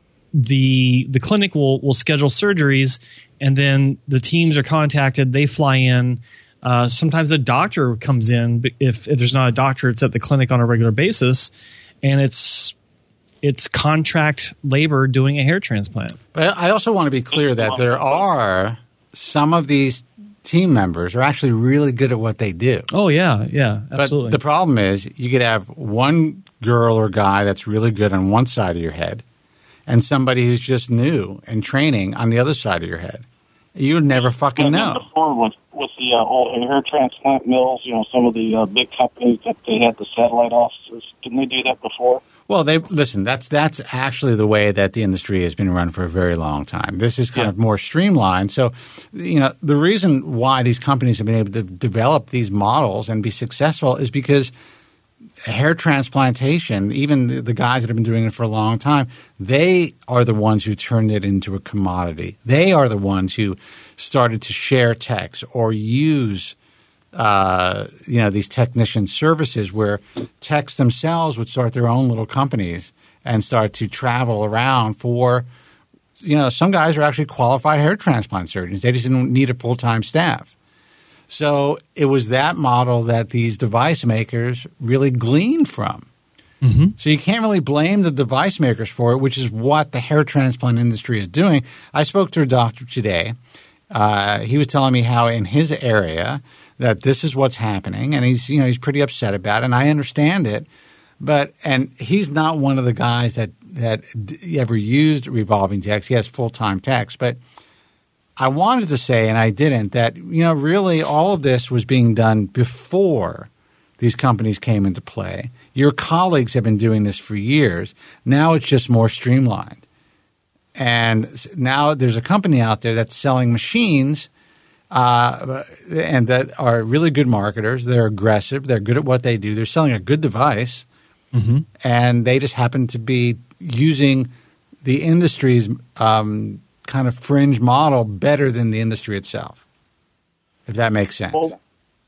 the the clinic will will schedule surgeries, and then the teams are contacted. They fly in. Uh, sometimes a doctor comes in. But if if there's not a doctor, it's at the clinic on a regular basis, and it's it's contract labor doing a hair transplant. But I also want to be clear that there are some of these team members are actually really good at what they do. Oh yeah, yeah, absolutely. But the problem is you could have one girl or guy that's really good on one side of your head and somebody who's just new and training on the other side of your head. You would never fucking know. Before with, with the uh, old hair transplant mills, you know, some of the uh, big companies that they had the satellite offices, didn't they do that before? Well, they listen. That's that's actually the way that the industry has been run for a very long time. This is kind Yeah. of more streamlined. So, you know, the reason why these companies have been able to develop these models and be successful is because hair transplantation, even the, the guys that have been doing it for a long time, they are the ones who turned it into a commodity. They are the ones who started to share techs or use uh, you know, these technician services where techs themselves would start their own little companies and start to travel around for, you know, some guys are actually qualified hair transplant surgeons. They just didn't need a full-time staff. So it was that model that these device makers really gleaned from. Mm-hmm. So you can't really blame the device makers for it, which is what the hair transplant industry is doing. I spoke to a doctor today. Uh, he was telling me how in his area that this is what's happening, and he's you know he's pretty upset about it, and I understand it. But and he's not one of the guys that that ever used revolving techs. He has full-time techs, but I wanted to say, and I didn't, that, you know, really all of this was being done before these companies came into play. Your colleagues have been doing this for years. Now it's just more streamlined. And now there's a company out there that's selling machines uh, and that are really good marketers. They're aggressive. They're good at what they do. They're selling a good device. Mm-hmm. And they just happen to be using the industry's um kind of fringe model better than the industry itself, if that makes sense. Well,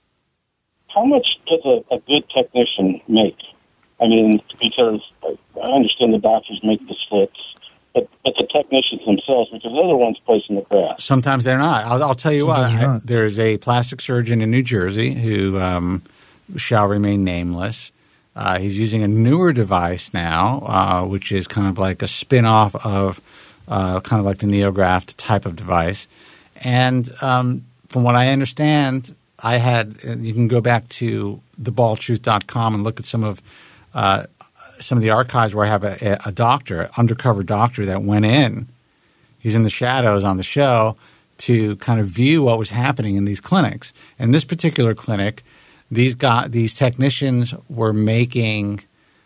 how much does a, a good technician make? I mean, because I understand the doctors make the slits, but, but the technicians themselves, because they're the ones placing the graft. Sometimes they're not. I'll, I'll tell you Sometimes what. I, there's a plastic surgeon in New Jersey who um, shall remain nameless. Uh, he's using a newer device now, uh, which is kind of like a spin-off of Uh, kind of like the NeoGraft type of device. And um, from what I understand, I had – you can go back to the bald truth dot com and look at some of uh, some of the archives where I have a, a doctor, an undercover doctor that went in. He's in the shadows on the show to kind of view what was happening in these clinics. In this particular clinic, these got, these technicians were making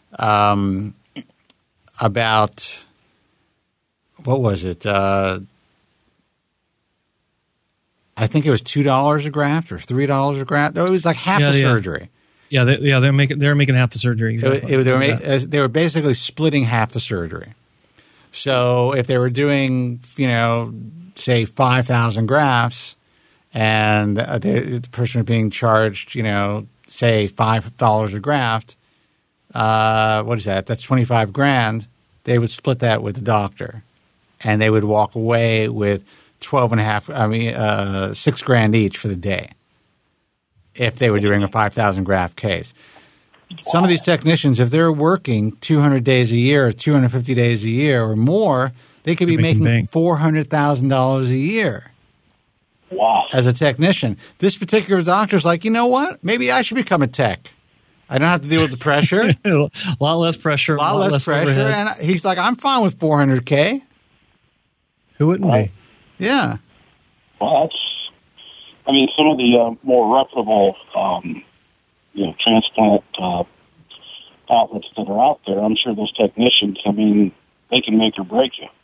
um, about – what was it? Uh, I think it was two dollars a graft or three dollars a graft. No, it was like half yeah, the yeah. surgery. Yeah, they, yeah, they're making they're making half the surgery. Exactly. It, it, they, were ma- they were basically splitting half the surgery. So if they were doing, you know, say five thousand grafts, and the, the person was being charged, you know, say five dollars a graft, uh, what is that? That's twenty-five grand. They would split that with the doctor. And they would walk away with twelve and a half. I mean, uh, six grand each for the day, if they were doing a five thousand graft case. Some of these technicians, if they're working two hundred days a year, or two hundred fifty days a year, or more, they could be making, making four hundred thousand dollars a year. Wow! As a technician, this particular doctor's like, you know what? Maybe I should become a tech. I don't have to deal with the pressure. a lot less pressure. A lot, a lot less, less pressure. Overhead. And he's like, I'm fine with four hundred K. Who wouldn't right. be? Yeah. Well, that's, I mean, some of the uh, more reputable, um, you know, transplant uh, outlets that are out there, I'm sure those technicians, I mean, they can make or break you.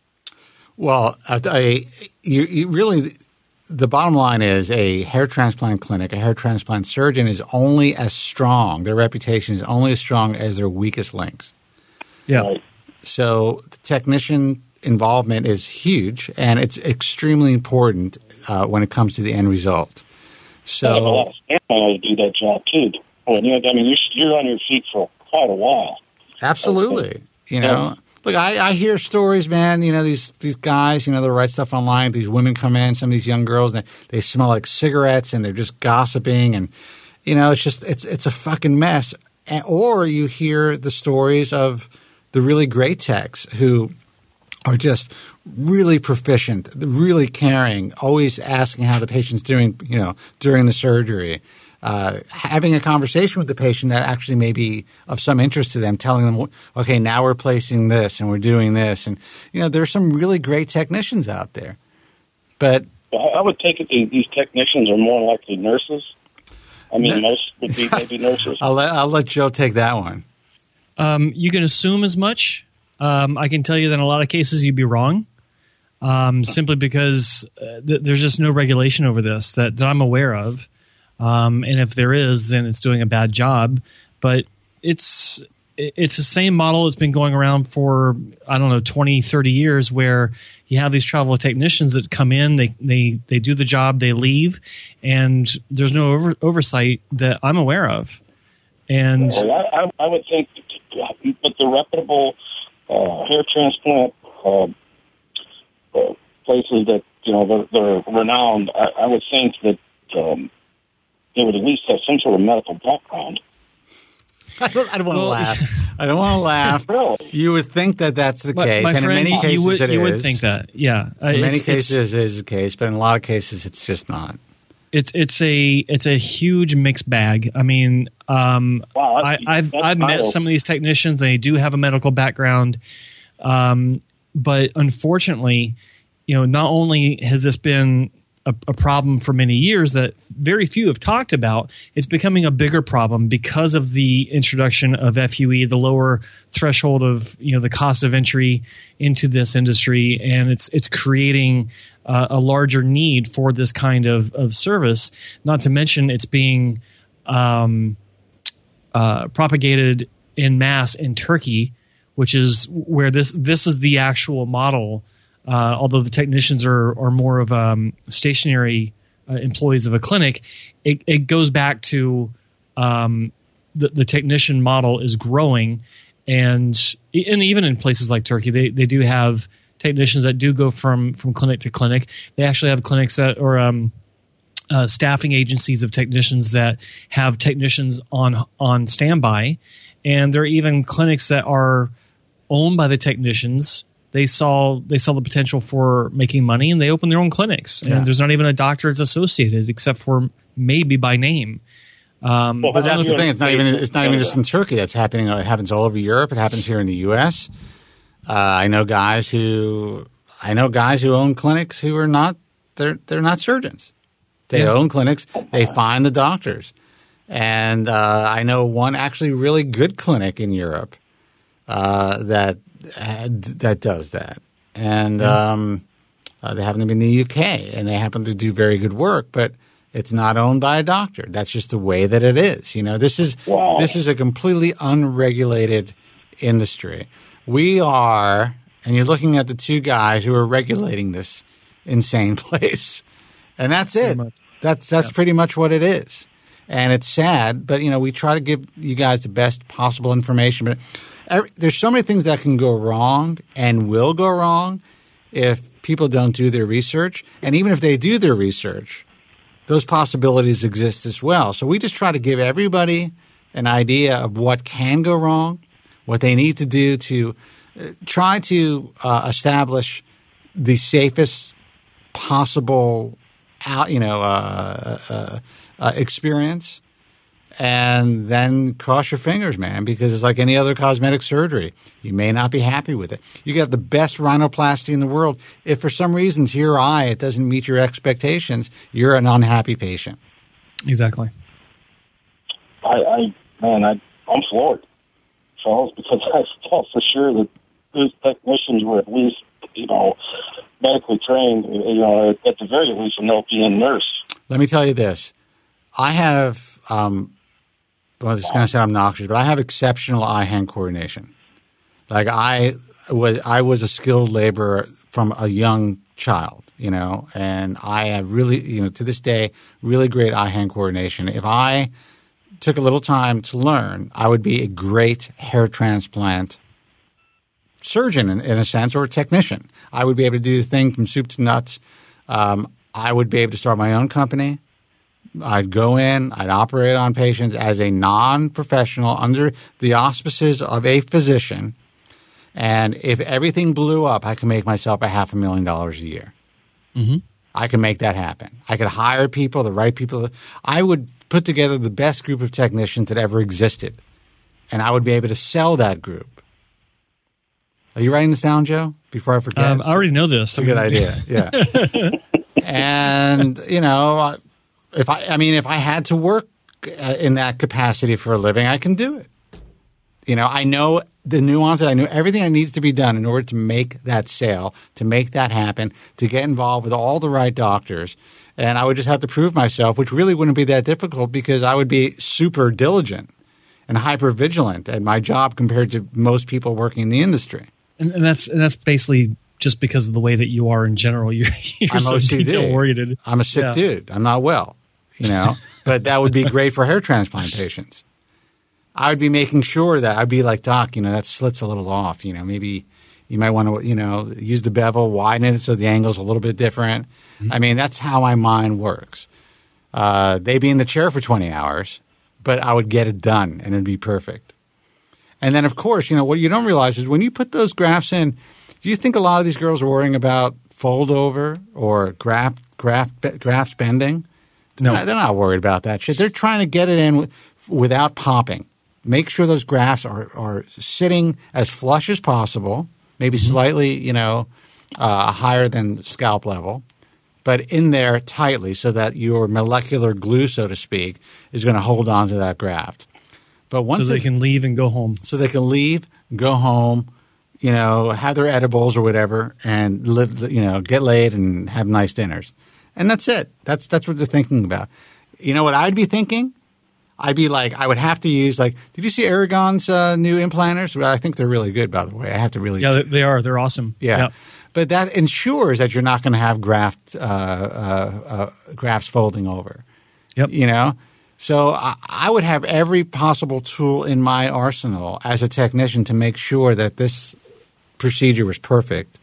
Well, I, I, you, you really, the bottom line is a hair transplant clinic, a hair transplant surgeon is only as strong, their reputation is only as strong as their weakest links. Yeah. Right. So the technician involvement is huge, and it's extremely important uh, when it comes to the end result. So, yeah, a lot of stamina to do that job too. Well, you know, I mean, you're, you're on your feet for quite a while. Absolutely. Okay. You know, yeah. Look, I, I hear stories, man. You know, these these guys, you know, they write stuff online. These women come in, some of these young girls, and they, they smell like cigarettes, and they're just gossiping, and you know, it's just it's it's a fucking mess. And, or you hear the stories of the really great techs who are just really proficient, really caring, always asking how the patient's doing, you know, during the surgery, uh, having a conversation with the patient that actually may be of some interest to them, telling them, okay, now we're placing this and we're doing this. And, you know, there's some really great technicians out there. But I would take it these technicians are more likely nurses. I mean, no, most would be maybe nurses. I'll let, I'll let Joe take that one. Um, you can assume as much. Um, I can tell you that in a lot of cases you'd be wrong, um, simply because uh, th- there's just no regulation over this that, that I'm aware of. Um, and if there is, then it's doing a bad job. But it's it's the same model that's been going around for, I don't know, twenty, thirty years, where you have these travel technicians that come in, they they, they do the job, they leave, and there's no over, oversight that I'm aware of. And well, I, I would think that the reputable uh, hair transplant uh, uh, places that, you know, they're, they're renowned, I, I would think that um, they would at least have some sort of medical background. I don't, I don't want to well, laugh. I don't want to laugh. Really? You would think that that's the my, case, my and friend, in many cases you would, it you is. would think that, yeah. Uh, in many it's, cases it's, it is the case, but in a lot of cases it's just not. It's it's a it's a huge mixed bag. I mean, um, wow, I, I've I've met some of these technicians. They do have a medical background, um, but unfortunately, you know, not only has this been a, a problem for many years that very few have talked about, it's becoming a bigger problem because of the introduction of F U E, the lower threshold of, you know, the cost of entry into this industry, and it's it's creating uh, a larger need for this kind of, of service. Not to mention it's being um, uh, propagated en masse in Turkey, which is where this this is the actual model. Uh, although the technicians are, are more of um, stationary uh, employees of a clinic, it, it goes back to um, the, the technician model is growing. And and even in places like Turkey, they, they do have technicians that do go from, from clinic to clinic. They actually have clinics that or um, uh, staffing agencies of technicians that have technicians on on standby. And there are even clinics that are owned by the technicians. They saw they saw the potential for making money, and they opened their own clinics. And yeah. there's not even a doctor that's associated, except for maybe by name. Um, well, but that's the thing. It's not even it's not even just in Turkey. That's happening. It happens all over Europe. It happens here in the U S. Uh, I know guys who I know guys who own clinics who are not they're they're not surgeons. They yeah. own clinics. They find the doctors, and uh, I know one actually really good clinic in Europe uh, that. that does that. And yeah. um, uh, they happen to be in the U K, and they happen to do very good work, but it's not owned by a doctor. That's just the way that it is. You know, this is wow. this is a completely unregulated industry. We are, and you're looking at the two guys who are regulating this insane place, and that's it. That's that's yeah. pretty much what it is. And it's sad, but, you know, we try to give you guys the best possible information, but every, there's so many things that can go wrong and will go wrong if people don't do their research. And even if they do their research, those possibilities exist as well. So we just try to give everybody an idea of what can go wrong, what they need to do to uh, try to uh, establish the safest possible, out, you know, uh, uh, uh, experience. And then cross your fingers, man, because it's like any other cosmetic surgery. You may not be happy with it. You get the best rhinoplasty in the world. If for some reason to your eye it doesn't meet your expectations, you're an unhappy patient. Exactly. I, I man, I, I'm floored, Charles, because I thought for sure that those technicians were at least, you know, medically trained, you know, at the very least an L P N nurse. Let me tell you this. I have um, – well, it's going to sound obnoxious, but I have exceptional eye-hand coordination. Like I was, I was a skilled laborer from a young child, you know, and I have really, you know, to this day, really great eye-hand coordination. If I took a little time to learn, I would be a great hair transplant surgeon in, in a sense, or a technician. I would be able to do things from soup to nuts. Um, I would be able to start my own company. I'd go in, I'd operate on patients as a non-professional under the auspices of a physician. And if everything blew up, I could make myself a half a million dollars a year. Mm-hmm. I can make that happen. I could hire people, the right people. I would put together the best group of technicians that ever existed. And I would be able to sell that group. Are you writing this down, Joe, before I forget? Um, I already know this. It's a good idea, yeah. And, you know, if I, I mean, if I had to work in that capacity for a living, I can do it. You know, I know the nuances. I know everything that needs to be done in order to make that sale, to make that happen, to get involved with all the right doctors. And I would just have to prove myself, which really wouldn't be that difficult because I would be super diligent. and hyper vigilant at my job compared to most people working in the industry. And, and that's and that's basically just because of the way that you are in general. You're, you're I'm so O C D. detail oriented. I'm a sick Yeah. dude. I'm not well, you know. But that would be great for hair transplant patients. I would be making sure that I'd be like, Doc, you know, that slit's a little off. You know, maybe you might want to, you know, use the bevel, widen it so the angle's a little bit different. Mm-hmm. I mean, that's how my mind works. Uh, they'd be in the chair for twenty hours, but I would get it done and it'd be perfect. And then, of course, you know, what you don't realize is when you put those grafts in, do you think a lot of these girls are worrying about fold over or graft, graft, grafts bending? No. They're not worried about that shit. They're trying to get it in w- without popping. Make sure those grafts are, are sitting as flush as possible, maybe mm-hmm. slightly, you know, uh, higher than scalp level, but in there tightly so that your molecular glue, so to speak, is going to hold on to that graft. But once so they can leave and go home. So they can leave, go home, you know, have their edibles or whatever, and live, you know, get laid and have nice dinners. And that's it. That's that's what they're thinking about. You know what I'd be thinking? I'd be like, I would have to use like, did you see Aragon's uh, new implanters? Well, I think they're really good, by the way. I have to really. Yeah, they are. They're awesome. Yeah. yeah. But that ensures that you're not going to have graft, uh, uh, uh, grafts folding over. Yep. You know? So I, I would have every possible tool in my arsenal as a technician to make sure that this procedure was perfect.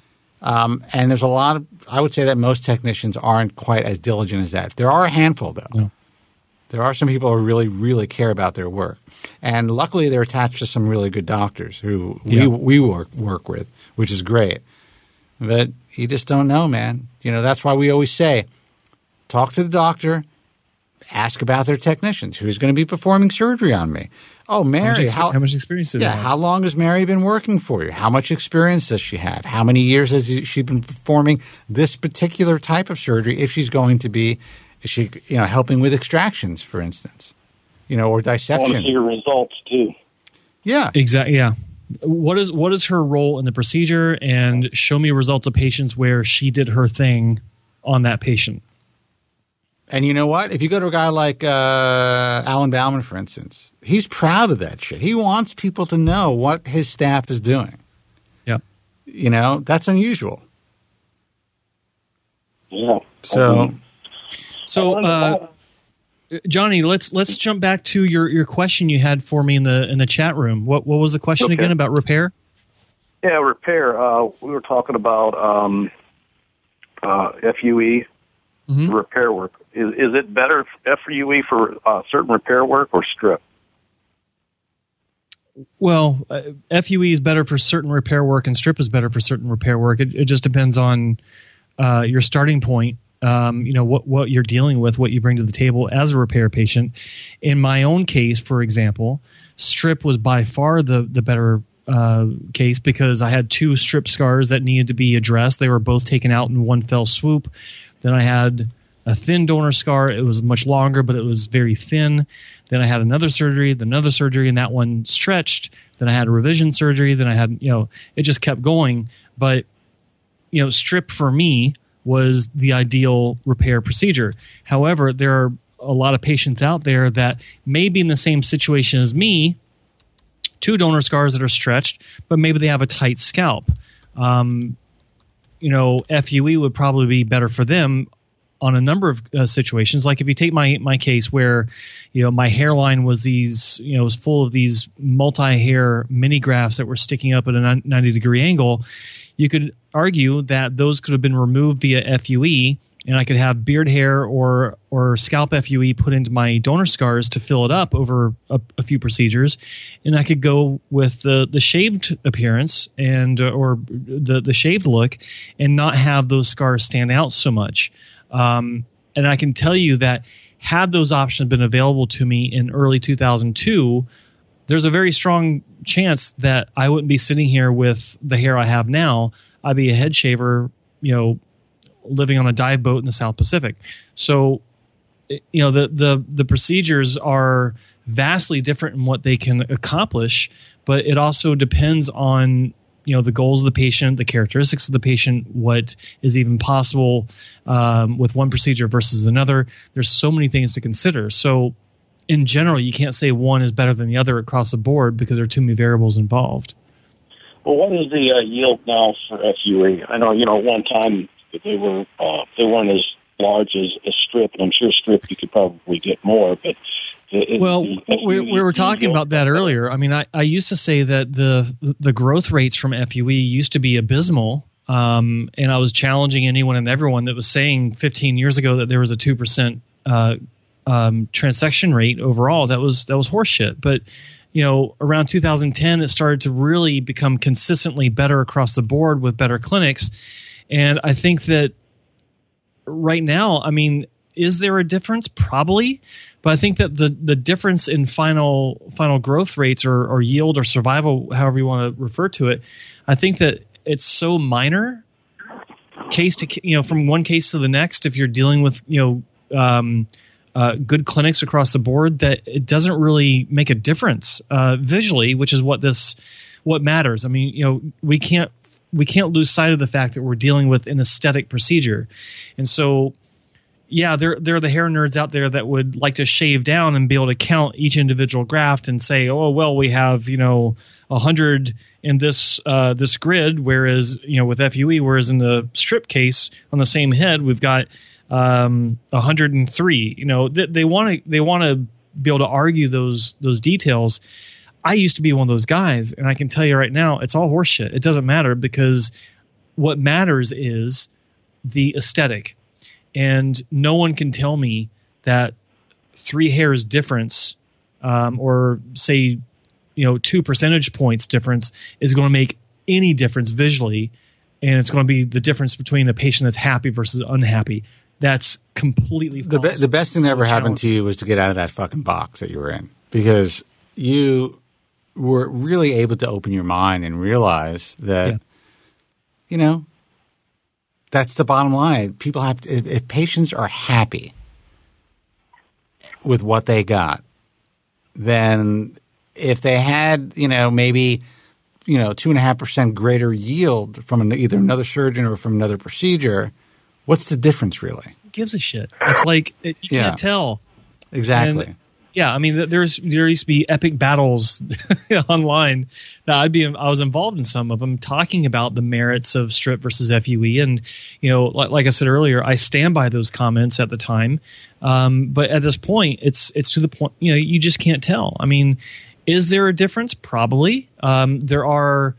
Um, and there's a lot of – I would say that most technicians aren't quite as diligent as that. There are a handful, though. No. There are some people who really, really care about their work. And luckily they're attached to some really good doctors who Yeah. we, we work, work with, which is great. But you just don't know, man. You know, that's why we always say talk to the doctor, ask about their technicians. Who's going to be performing surgery on me? Oh, Mary. How much, exp- how, how much experience do yeah, they have? how long has Mary been working for you? How much experience does she have? How many years has she been performing this particular type of surgery if she's going to be – is she, you know, helping with extractions, for instance, you know, or I dissection? want to see your results, too. Yeah. Exactly. Yeah. What is what is her role in the procedure, and show me results of patients where she did her thing on that patient. And you know what? If you go to a guy like uh, Alan Bauman, for instance, he's proud of that shit. He wants people to know what his staff is doing. Yeah. You know, that's unusual. Yeah. So, so uh, Johnny, let's let's jump back to your, your question you had for me in the in the chat room. What what was the question Okay. again about repair? Yeah, repair. Uh, we were talking about um, uh, F U E Mm-hmm. repair work. Is, is it better F U E for uh, certain repair work or strip? Well, uh, F U E is better for certain repair work, and strip is better for certain repair work. It, it just depends on uh, your starting point. Um, you know what what you're dealing with, what you bring to the table as a repair patient. In my own case, for example, strip was by far the the better uh, case because I had two strip scars that needed to be addressed. They were both taken out in one fell swoop. Then I had a thin donor scar. It was much longer, but it was very thin. Then I had another surgery, then another surgery, and that one stretched. Then I had a revision surgery. Then I had, you know, it just kept going. But, you know, strip for me was the ideal repair procedure. However, there are a lot of patients out there that may be in the same situation as me, two donor scars that are stretched, but maybe they have a tight scalp. Um, you know, F U E would probably be better for them on a number of uh, situations. Like if you take my my case where, you know, my hairline was these, you know, was full of these multi-hair mini grafts that were sticking up at a ninety degree angle, you could argue that those could have been removed via F U E, and I could have beard hair or or scalp F U E put into my donor scars to fill it up over a, a few procedures, and I could go with the the shaved appearance and uh, or the the shaved look, and not have those scars stand out so much. Um, and I can tell you that had those options been available to me in early two thousand two, there's a very strong chance that I wouldn't be sitting here with the hair I have now. I'd be a head shaver, you know, living on a dive boat in the South Pacific. So, you know, the, the, the procedures are vastly different in what they can accomplish, but it also depends on, you know, the goals of the patient, the characteristics of the patient, what is even possible um, with one procedure versus another. There's so many things to consider. So in general, you can't say one is better than the other across the board because there are too many variables involved. Well, what is the uh, yield now for F U E? I know, you know, one time they were uh, they weren't as large as a strip, and I'm sure strip you could probably get more. But the, well, the we, we were talking about that earlier. I mean, I, I used to say that the the growth rates from F U E used to be abysmal. Um, and I was challenging anyone and everyone that was saying fifteen years ago that there was a two percent uh, um, transaction rate overall. That was that was horseshit. But you know, around two thousand ten, it started to really become consistently better across the board with better clinics. And I think that right now, I mean, is there a difference? Probably. But I think that the the difference in final final growth rates or, or yield or survival, however you want to refer to it, I think that it's so minor, case to you know, from one case to the next. If you're dealing with you know um, uh, good clinics across the board, that it doesn't really make a difference uh, visually, which is what this what matters. I mean, you know, we can't we can't lose sight of the fact that we're dealing with an aesthetic procedure, and so. Yeah, there there are the hair nerds out there that would like to shave down and be able to count each individual graft and say, oh well, we have you know a hundred in this uh, this grid, whereas you know with F U E, whereas in the strip case on the same head we've got um, a hundred and three. You know they, they want to they want to be able to argue those those details. I used to be one of those guys, and I can tell you right now, it's all horseshit. It doesn't matter because what matters is the aesthetic. And no one can tell me that three hairs difference um, or say, you know, two percentage points difference is going to make any difference visually. And it's going to be the difference between a patient that's happy versus unhappy. That's completely false. The, be- the best thing that ever happened to you was to get out of that fucking box that you were in, because you were really able to open your mind and realize that, yeah. you know, that's the bottom line. People have to, if, if patients are happy with what they got, then if they had, you know, maybe, you know, two and a half percent greater yield from an, either another surgeon or from another procedure, what's the difference really? Who gives a shit? It's like it, you yeah. can't tell. Exactly. And, yeah, I mean, there's there used to be epic battles online that I'd be I was involved in some of them, talking about the merits of strip versus F U E, and you know, like, like I said earlier, I stand by those comments at the time. Um, but at this point, it's it's to the point, you know, you just can't tell. I mean, is there a difference? Probably. Um, there are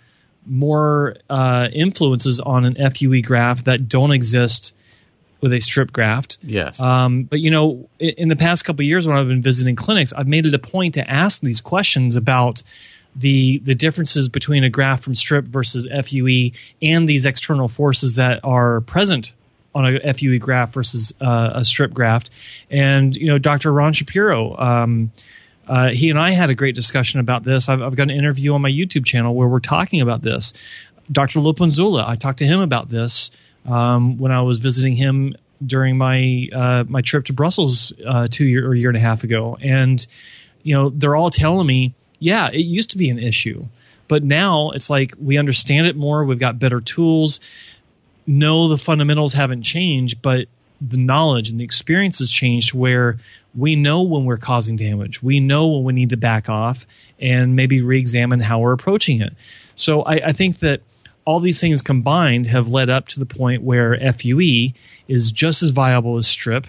more uh, influences on an F U E graft that don't exist with a strip graft. Yes. Um, but, you know, in, in the past couple of years when I've been visiting clinics, I've made it a point to ask these questions about the the differences between a graft from strip versus F U E and these external forces that are present on a F U E graft versus uh, a strip graft. And, you know, Doctor Ron Shapiro, um, uh, he and I had a great discussion about this. I've, I've got an interview on my YouTube channel where we're talking about this. Doctor Lopinzula, I talked to him about this Um, when I was visiting him during my uh, my trip to Brussels uh, two year or a year and a half ago, and you know they're all telling me, yeah, it used to be an issue, but now it's like we understand it more. We've got better tools. No, the fundamentals haven't changed, but the knowledge and the experience has changed. Where we know when we're causing damage, we know when we need to back off and maybe re-examine how we're approaching it. So I, I think that. All these things combined have led up to the point where F U E is just as viable as strip,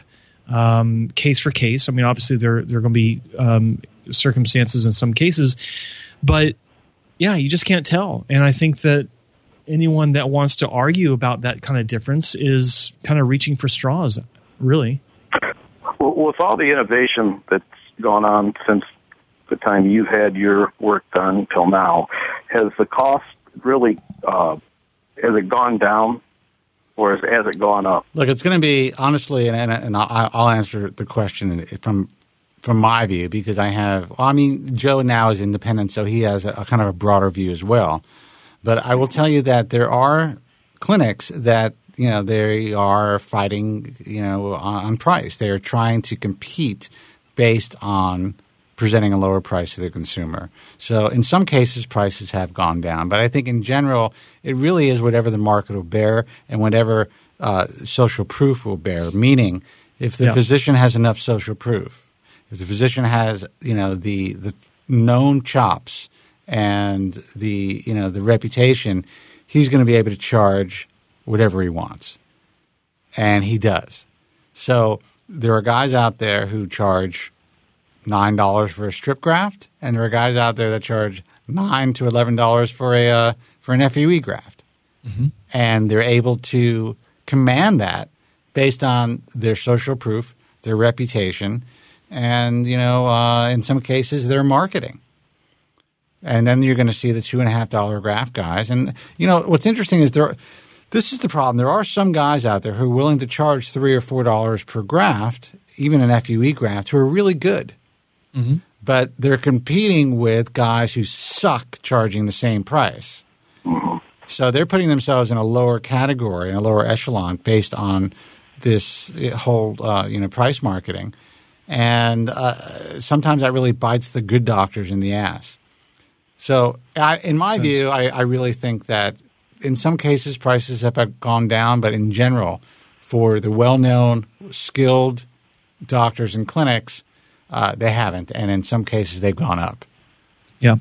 um, case for case. I mean, obviously there there are going to be um, circumstances in some cases, but yeah, you just can't tell. And I think that anyone that wants to argue about that kind of difference is kind of reaching for straws, really. Well, with all the innovation that's gone on since the time you've had your work done till now, has the cost really, uh, has it gone down or has, has it gone up? Look, it's going to be, honestly, and, and, and I'll answer the question from from my view, because I have, well, I mean, Joe now is independent, so he has a, a kind of a broader view as well. But I will tell you that there are clinics that, you know, they are fighting, you know, on, on price. They are trying to compete based on presenting a lower price to the consumer. So in some cases, prices have gone down. But I think in general, it really is whatever the market will bear and whatever uh, social proof will bear, meaning if the yeah. physician has enough social proof, If the physician has, you know, the the known chops and the, you know, the reputation, he's going to be able to charge whatever he wants. And he does. So there are guys out there who charge nine dollars for a strip graft, and there are guys out there that charge nine to eleven dollars for a uh, for an F U E graft. Mm-hmm. And they're able to command that based on their social proof, their reputation, and, you know, uh, in some cases, their marketing. And then you're going to see the two and a half dollar graft guys. And, you know, what's interesting is there. This is the problem. There are some guys out there who are willing to charge three or four dollars per graft, even an F U E graft, who are really good. Mm-hmm. But they're competing with guys who suck charging the same price. So they're putting themselves in a lower category, in a lower echelon, based on this whole uh, you know price marketing. And uh, sometimes that really bites the good doctors in the ass. So I, in my Sense. view, I, I really think that in some cases prices have gone down, but in general, for the well-known, skilled doctors and clinics, uh, they haven't. And in some cases, they've gone up. Yeah.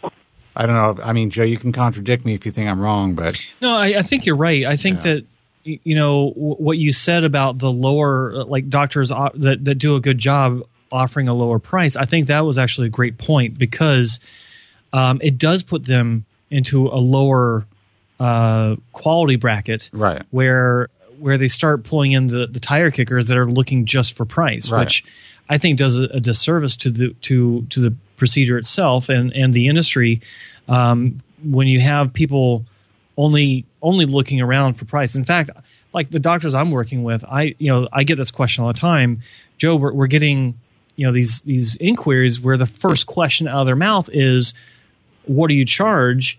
I don't know. I mean, Joe, you can contradict me if you think I'm wrong, but no, I, I think you're right. I think yeah. that you know what you said about the lower, like doctors that that do a good job offering a lower price. I think that was actually a great point because um, it does put them into a lower uh, quality bracket, right? Where where they start pulling in the, the tire kickers that are looking just for price, right. which I think does a, a disservice to the to to the procedure itself and, and the industry. Um, when you have people only only looking around for price. In fact, like the doctors I'm working with, I you know I get this question all the time. Joe, we're, we're getting you know these these inquiries where the first question out of their mouth is, "What do you charge?"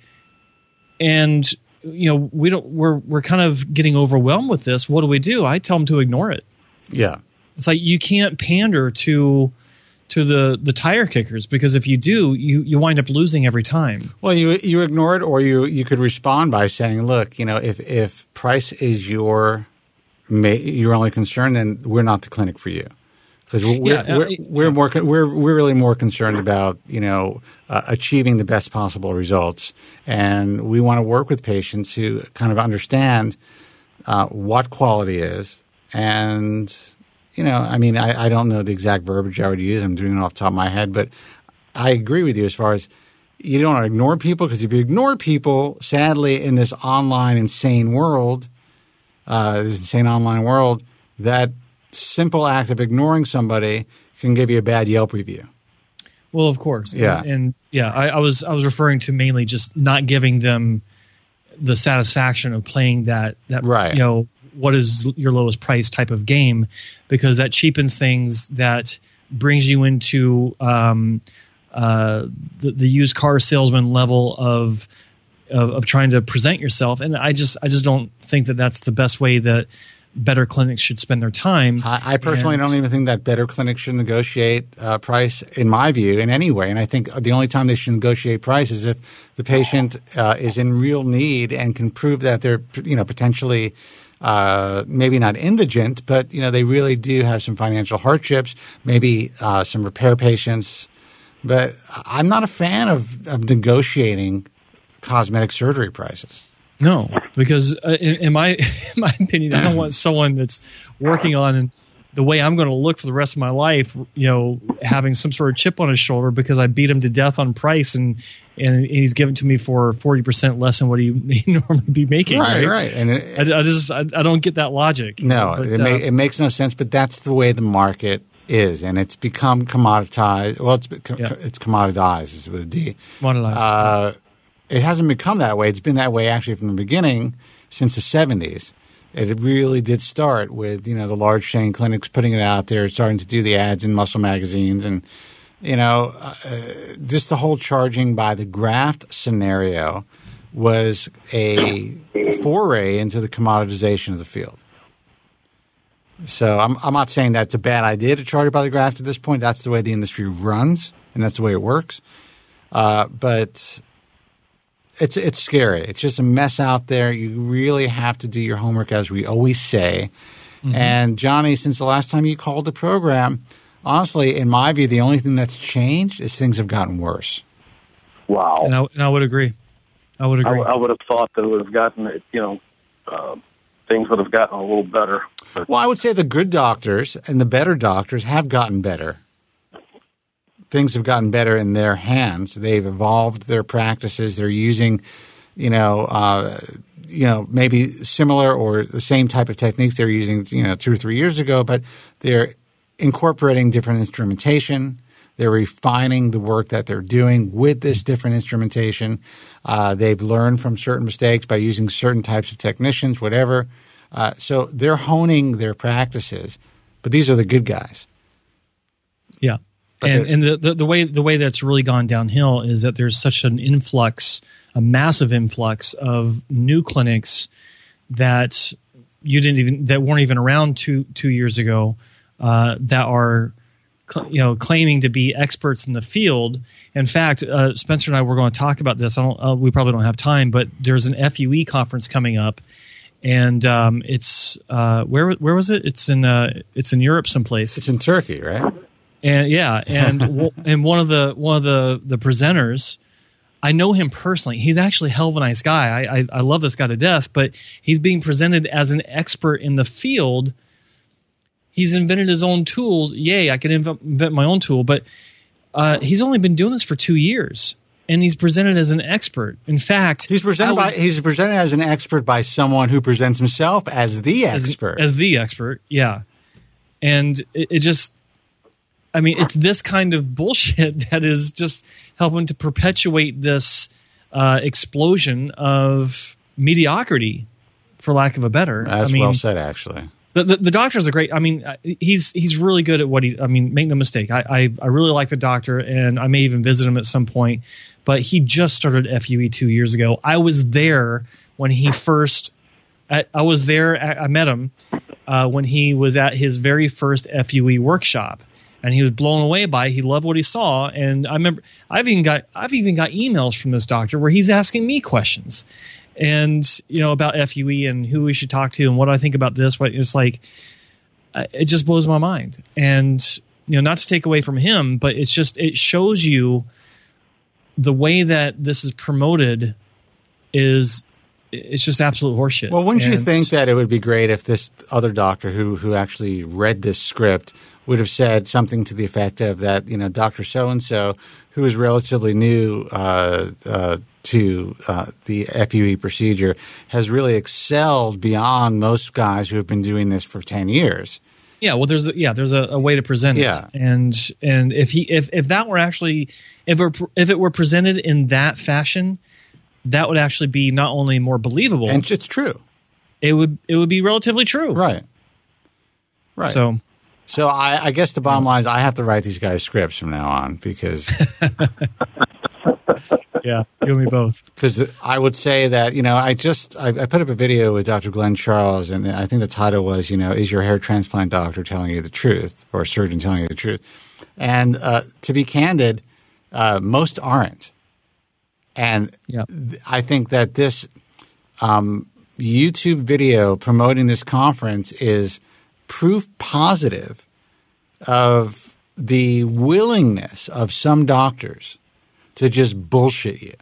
And you know we don't we're we're kind of getting overwhelmed with this. What do we do? I tell them to ignore it. Yeah. It's like you can't pander to to the, the tire kickers because if you do, you, you wind up losing every time. Well, you you ignore it, or you, you could respond by saying, "Look, you know, if if price is your your only concern, then we're not the clinic for you." Because we're yeah, we're, uh, we're more we're we're really more concerned about you know uh, achieving the best possible results, and we want to work with patients who kind of understand uh, what quality is and. You know, I mean, I, I don't know the exact verbiage I would use. I'm doing it off the top of my head. But I agree with you as far as you don't want to ignore people because if you ignore people, sadly, in this online insane world, uh, this insane online world, that simple act of ignoring somebody can give you a bad Yelp review. Well, of course. Yeah. And, and yeah, I, I was I was referring to mainly just not giving them the satisfaction of playing that, that right. you know, what is your lowest price type of game, because that cheapens things, that brings you into um, uh, the, the used car salesman level of, of of trying to present yourself. And I just I just don't think that that's the best way that better clinics should spend their time. I, I personally and, don't even think that better clinics should negotiate uh, price, in my view, in any way. And I think the only time they should negotiate price is if the patient uh, is in real need and can prove that they're you know potentially – Uh, maybe not indigent, but you know they really do have some financial hardships, maybe uh, some repair patients. But I'm not a fan of, of negotiating cosmetic surgery prices. No, because uh, in, in my in my opinion, I don't want someone that's working on the way I'm going to look for the rest of my life, you know, having some sort of chip on his shoulder because I beat him to death on price and and he's given to me for forty percent less than what he, he normally be making. Right, right. right. And it, I, I just I, I don't get that logic. No, but, it, uh, ma- it makes no sense. But that's the way the market is, and it's become commoditized. Well, it's yeah. it's commoditized is with a D. Commoditized. Uh, it hasn't become that way. It's been that way actually from the beginning since the seventies. It really did start with, you know, the large chain clinics putting it out there, starting to do the ads in muscle magazines. And, you know, uh, just the whole charging by the graft scenario was a foray into the commoditization of the field. So I'm, I'm not saying that's a bad idea to charge by the graft at this point. That's the way the industry runs, and that's the way it works. Uh, but It's it's scary. It's just a mess out there. You really have to do your homework, as we always say. Mm-hmm. And, Johnny, since the last time you called the program, honestly, in my view, the only thing that's changed is things have gotten worse. Wow. And I, and I would agree. I would agree. I, I would have thought that it would have gotten, you know, uh, things would have gotten a little better. But Well, I would say the good doctors and the better doctors have gotten better. Things have gotten better in their hands. They've evolved their practices. They're using, you know, uh, you know, maybe similar or the same type of techniques they're using, you know, two or three years ago, but they're incorporating different instrumentation. They're refining the work that they're doing with this different instrumentation. Uh, they've learned from certain mistakes by using certain types of technicians, whatever. Uh, so they're honing their practices. But these are the good guys. Yeah. But and and the, the, the way the way that's really gone downhill is that there's such an influx, a massive influx of new clinics that you didn't even that weren't even around two two years ago uh, that are you know claiming to be experts in the field. In fact, uh, Spencer and I were going to talk about this. I don't, uh, we probably don't have time, but there's an F U E conference coming up, and um, it's uh, where where was it? It's in uh, it's in Europe someplace. It's in Turkey, right? And yeah, and w- and one of the one of the, the presenters, I know him personally. He's actually a hell of a nice guy. I, I I love this guy to death. But he's being presented as an expert in the field. He's invented his own tools. Yay, I can invent, invent my own tool. But uh, he's only been doing this for two years, and he's presented as an expert. In fact, he's presented was, by he's presented as an expert by someone who presents himself as the expert. As, as the expert, yeah. And it, it just. I mean, it's this kind of bullshit that is just helping to perpetuate this uh, explosion of mediocrity, for lack of a better. That's I mean, well said, actually. The, the, the doctor's a great. I mean, he's he's really good at what he. I mean, make no mistake. I, I I really like the doctor, and I may even visit him at some point. But he just started F U E two years ago. I was there when he first. I, I was there. I met him uh, when he was at his very first F U E workshop. And he was blown away by it. He loved what he saw. And I remember I've even got I've even got emails from this doctor where he's asking me questions, and you know about F U E and who we should talk to and what do I think about this. What it's like, it just blows my mind. And you know, not to take away from him, but it's just it shows you the way that this is promoted is it's just absolute horseshit. Well, wouldn't and, you think that it would be great if this other doctor who who actually read this script would have said something to the effect of that, you know, Doctor So-and-so, who is relatively new uh, uh, to uh, the F U E procedure, has really excelled beyond most guys who have been doing this for ten years. Yeah, well, there's a, yeah, there's a, a way to present yeah. it, and and if he if, if that were actually if it were, if it were presented in that fashion, that would actually be not only more believable, and it's true. It would it would be relatively true, right? Right. So. So I, I guess the bottom line is I have to write these guys scripts from now on because yeah, you and me both. Because I would say that you know I just I, I put up a video with Doctor Glenn Charles, and I think the title was you know is your hair transplant doctor telling you the truth or a surgeon telling you the truth? And uh, to be candid, uh, most aren't. And yeah. th- I think that this um, YouTube video promoting this conference is proof positive of the willingness of some doctors to just bullshit you.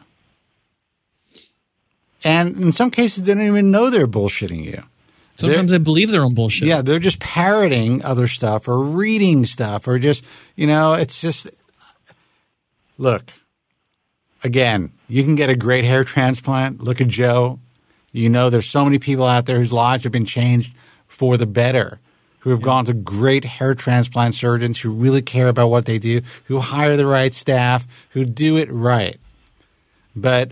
And in some cases, they don't even know they're bullshitting you. Sometimes they're, they believe their own bullshit. Yeah, they're just parroting other stuff or reading stuff or just, you know, it's just – look, again, you can get a great hair transplant. Look at Joe. You know there's so many people out there whose lives have been changed for the better, who have yeah. gone to great hair transplant surgeons who really care about what they do, who hire the right staff, who do it right. But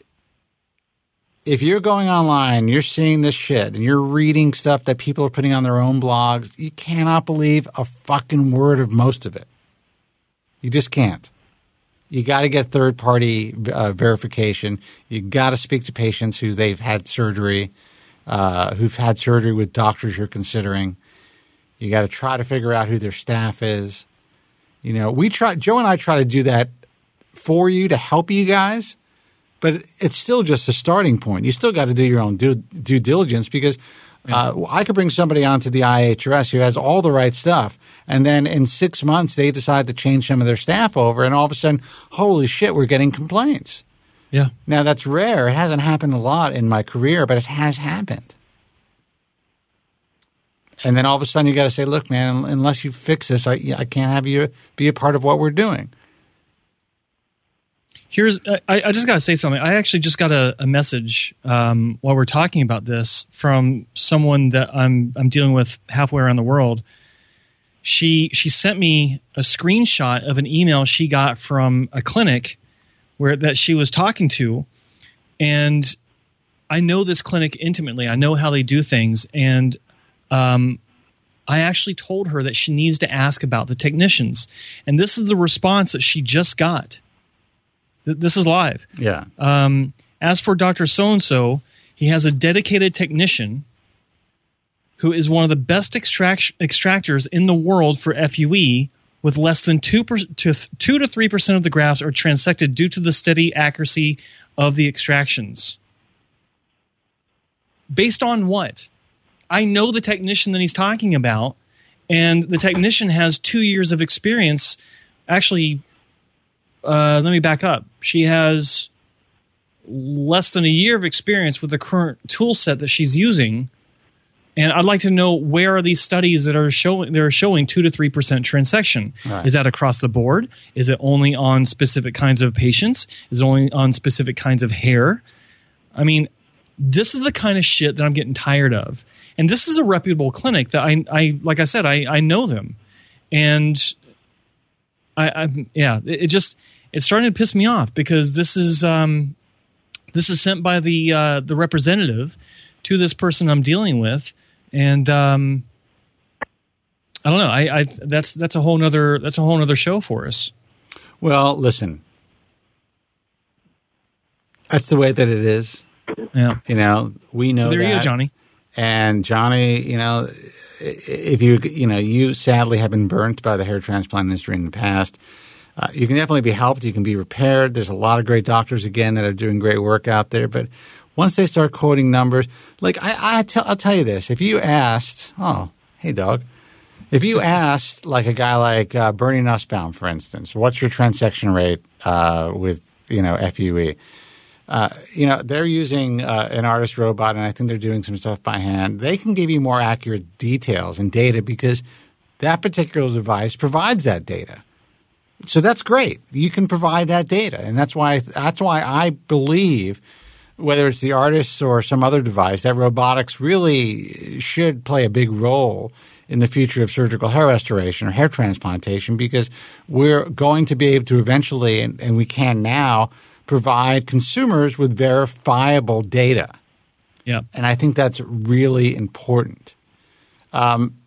if you're going online, you're seeing this shit, and you're reading stuff that people are putting on their own blogs, you cannot believe a fucking word of most of it. You just can't. You got to get third-party uh, verification. You got to speak to patients who they've had surgery, uh, who've had surgery with doctors you're considering. You got to try to figure out who their staff is. You know, we try. Joe and I try to do that for you to help you guys, but it's still just a starting point. You still got to do your own due, due diligence because Yeah. Uh, I could bring somebody onto the I H R S who has all the right stuff, and then in six months they decide to change some of their staff over, and all of a sudden, holy shit, we're getting complaints. Yeah. Now, that's rare. It hasn't happened a lot in my career, but it has happened. And then all of a sudden you got to say, look, man, unless you fix this, I, I can't have you be a part of what we're doing. Here's I, I just got to say something. I actually just got a, a message um, while we're talking about this from someone that I'm I'm dealing with halfway around the world. She she sent me a screenshot of an email she got from a clinic where that she was talking to, and I know this clinic intimately. I know how they do things, and um, I actually told her that she needs to ask about the technicians, and this is the response that she just got. This is live. Yeah. Um, as for Doctor So-and-so, he has a dedicated technician who is one of the best extract- extractors in the world for F U E, with less than two, per- to th- two to three percent of the grafts are transected due to the steady accuracy of the extractions. Based on what? I know the technician that he's talking about, and the technician has two years of experience. Actually, Uh, let me back up. She has less than a year of experience with the current tool set that she's using, and I'd like to know where are these studies that are showing they're showing two to three percent transection. Right. Is that across the board? Is it only on specific kinds of patients? Is it only on specific kinds of hair? I mean, this is the kind of shit that I'm getting tired of. And this is a reputable clinic that I, I like I said, I, I know them, and I, I yeah, it, it just. It's starting to piss me off because this is um, this is sent by the uh, the representative to this person I'm dealing with, and um, I don't know. I, I that's that's a whole nother that's a whole nother show for us. Well, listen, that's the way that it is. Yeah, you know, we know. So there that. you go, Johnny. And Johnny, you know, if you you know you sadly have been burnt by the hair transplant industry in the past. Uh, you can definitely be helped. You can be repaired. There's a lot of great doctors, again, that are doing great work out there. But once they start quoting numbers, like I, I tell, I'll tell you this. If you asked – oh, hey, dog. If you asked like a guy like uh, Bernie Nussbaum, for instance, what's your transection rate uh, with, you know, F U E? Uh, you know, they're using uh, an artist robot, and I think they're doing some stuff by hand. They can give you more accurate details and data because that particular device provides that data. So that's great. You can provide that data, and that's why that's why I believe, whether it's the artists or some other device, that robotics really should play a big role in the future of surgical hair restoration or hair transplantation, because we're going to be able to eventually, and, and we can now, provide consumers with verifiable data. Yeah, and I think that's really important. Um,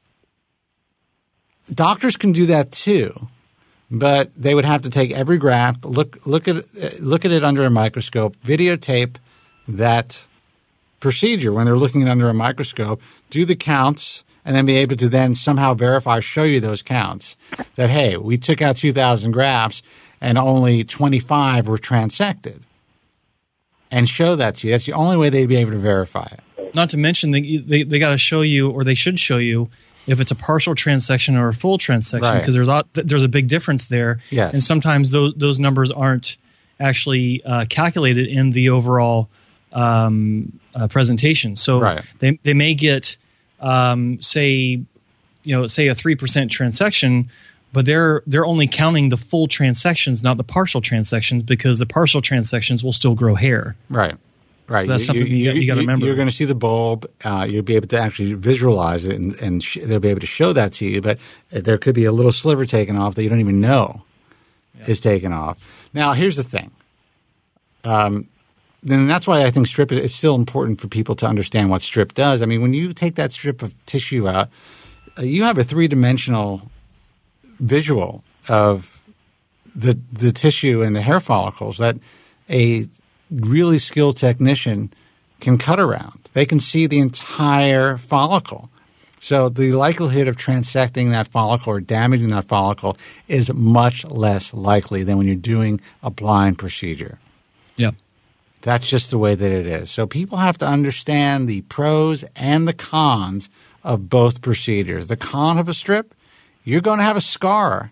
doctors can do that too. But they would have to take every graft, look look at look at it under a microscope, videotape that procedure when they're looking at it under a microscope, do the counts, and then be able to then somehow verify, show you those counts that, hey, we took out two thousand grafts and only twenty-five were transected, and show that to you. That's the only way they'd be able to verify it. Not to mention they they, they got to show you, or they should show you, if it's a partial transection or a full transection, because right. there's a, there's a big difference there. Yes. And sometimes those those numbers aren't actually uh, calculated in the overall um, uh, presentation. So right. they they may get um, say you know say a three percent transection, but they're they're only counting the full transections, not the partial transections, because the partial transections will still grow hair. Right. Right. So that's something you, you, you, you got to remember. You're going to see the bulb. Uh, you'll be able to actually visualize it, and, and sh- they'll be able to show that to you. But there could be a little sliver taken off that you don't even know yeah. is taken off. Now, here's the thing. Um, and that's why I think strip – it's still important for people to understand what strip does. I mean, when you take that strip of tissue out, uh, you have a three-dimensional visual of the the tissue and the hair follicles that a – really skilled technician can cut around. They can see the entire follicle. So the likelihood of transecting that follicle or damaging that follicle is much less likely than when you're doing a blind procedure. Yeah. That's just the way that it is. So people have to understand the pros and the cons of both procedures. The con of a strip, you're going to have a scar,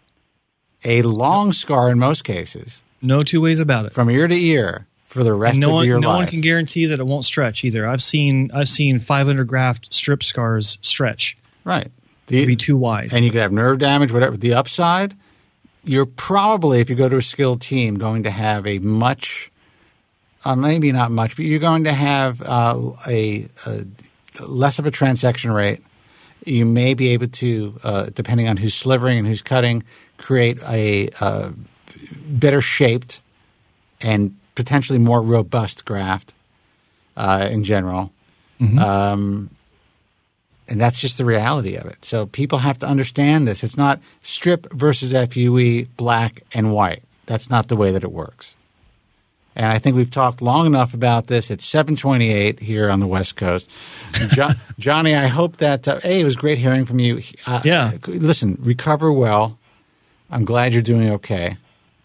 a long scar in most cases. No two ways about it. From ear to ear for the rest and no of one, your no life. No one can guarantee that it won't stretch either. I've seen I've seen five hundred graft strip scars stretch. Right. The, be too wide. And you could have nerve damage, whatever. The upside, you're probably, if you go to a skilled team, going to have a much, uh, maybe not much, but you're going to have uh, a, a less of a transection rate. You may be able to, uh, depending on who's slivering and who's cutting, create a uh, better shaped and potentially more robust graft uh, in general. Mm-hmm. Um, and that's just the reality of it. So people have to understand this. It's not strip versus F U E, black and white. That's not the way that it works. And I think we've talked long enough about this. It's seven twenty-eight here on the West Coast. Jo- Johnny, I hope that uh, – A, it was great hearing from you. Uh, yeah. Listen, recover well. I'm glad you're doing okay.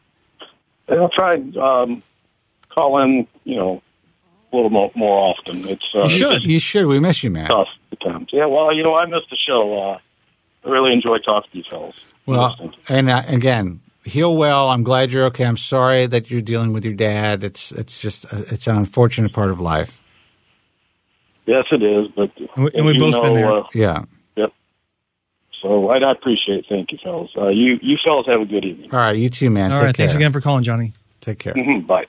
And I'll try and um, call in, you know, a little more, more often. It's uh, You should. You should. We miss you, man. Tough at times. Yeah, well, you know, I missed the show. Uh, I really enjoy talking to you fellas. Well, and uh, again – heal well. I'm glad you're okay. I'm sorry that you're dealing with your dad. It's it's just it's an unfortunate part of life. Yes, it is. But and, we, and we've both know, been there. Uh, yeah. Yep. So I, I appreciate it. Thank you, fellas. Uh, you you fellas have a good evening. All right, you too, man. All Take right, care. thanks again for calling, Johnny. Take care. Mm-hmm. Bye.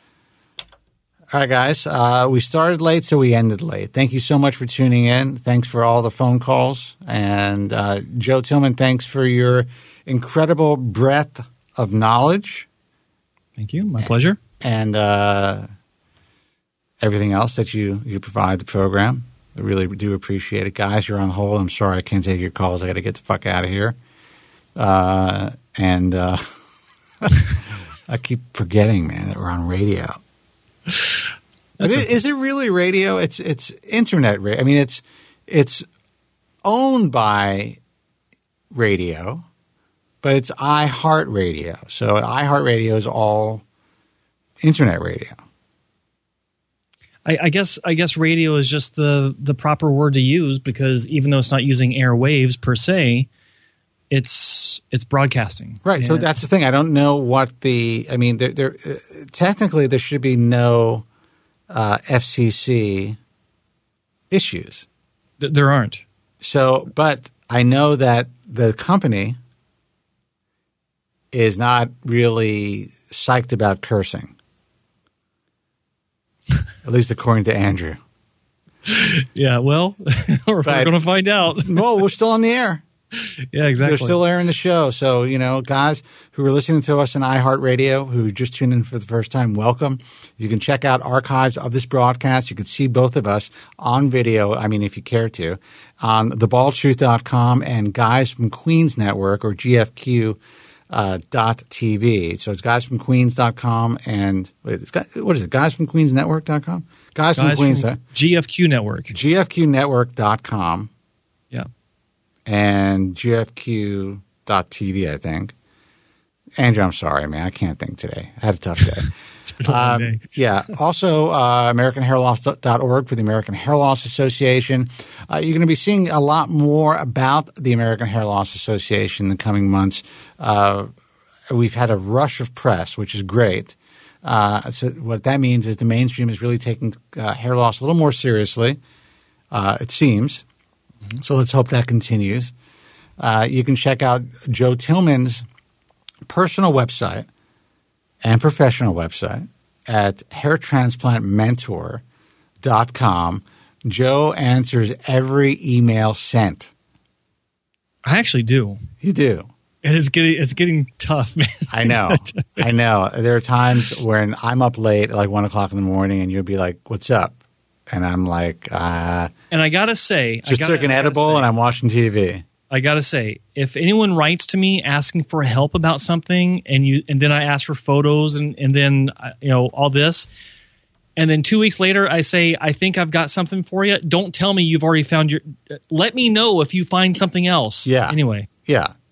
All right, guys. Uh, we started late, so we ended late. Thank you so much for tuning in. Thanks for all the phone calls. And uh, Joe Tillman, thanks for your incredible breadth of knowledge. Thank you. My pleasure. And uh, everything else that you, you provide the program. I really do appreciate it. Guys, you're on hold. I'm sorry I can't take your calls. I got to get the fuck out of here. Uh, and uh, I keep forgetting, man, that we're on radio. But it, is it really radio? It's it's internet radio. I mean, it's it's owned by radio, but it's iHeartRadio. So iHeartRadio is all internet radio. I, I guess I guess radio is just the the proper word to use because even though it's not using airwaves per se, it's it's broadcasting. Right. So that's the thing. I don't know what the. I mean, there, there uh, technically there should be no uh, F C C issues. Th- there aren't. So, but I know that the company is not really psyched about cursing. At least according to Andrew. Yeah, well, we're going to find out. Well, we're still on the air. Yeah, exactly. They're still airing the show. So, you know, guys who are listening to us on iHeartRadio, who just tuned in for the first time, welcome. You can check out archives of this broadcast. You can see both of us on video, I mean, if you care to, on the bald truth dot com and Guys from Queens Network, or G F Q uh, dot T V. So it's guys from queens dot com and wait, it's, what is it? guys from queens network dot com? Guys, Guys from Queens. From G F Q Network. G F Q network dot com. Yeah. And G F Q dot T V, I think. Andrew, I'm sorry, man. I can't think today. I had a tough day. It's been a long um, day. Yeah. Also, uh, American Hair Loss dot org for the American Hair Loss Association. Uh, you're going to be seeing a lot more about the American Hair Loss Association in the coming months. Uh, we've had a rush of press, which is great. Uh, so what that means is the mainstream is really taking uh, hair loss a little more seriously, uh, it seems. Mm-hmm. So let's hope that continues. Uh, you can check out Joe Tillman's personal website and professional website at hair transplant mentor dot com. Joe answers every email sent. I actually do. You do. It is getting it's getting tough, man. I know. I know. There are times when I'm up late, like one o'clock in the morning, and you'll be like, "What's up?" And I'm like, uh, and I gotta say, just I gotta, took an edible say, and I'm watching T V. I gotta say, if anyone writes to me asking for help about something, and you and then I ask for photos, and and then you know all this, and then two weeks later I say I think I've got something for you. Don't tell me you've already found your. Let me know if you find something else. Yeah. Anyway. Yeah.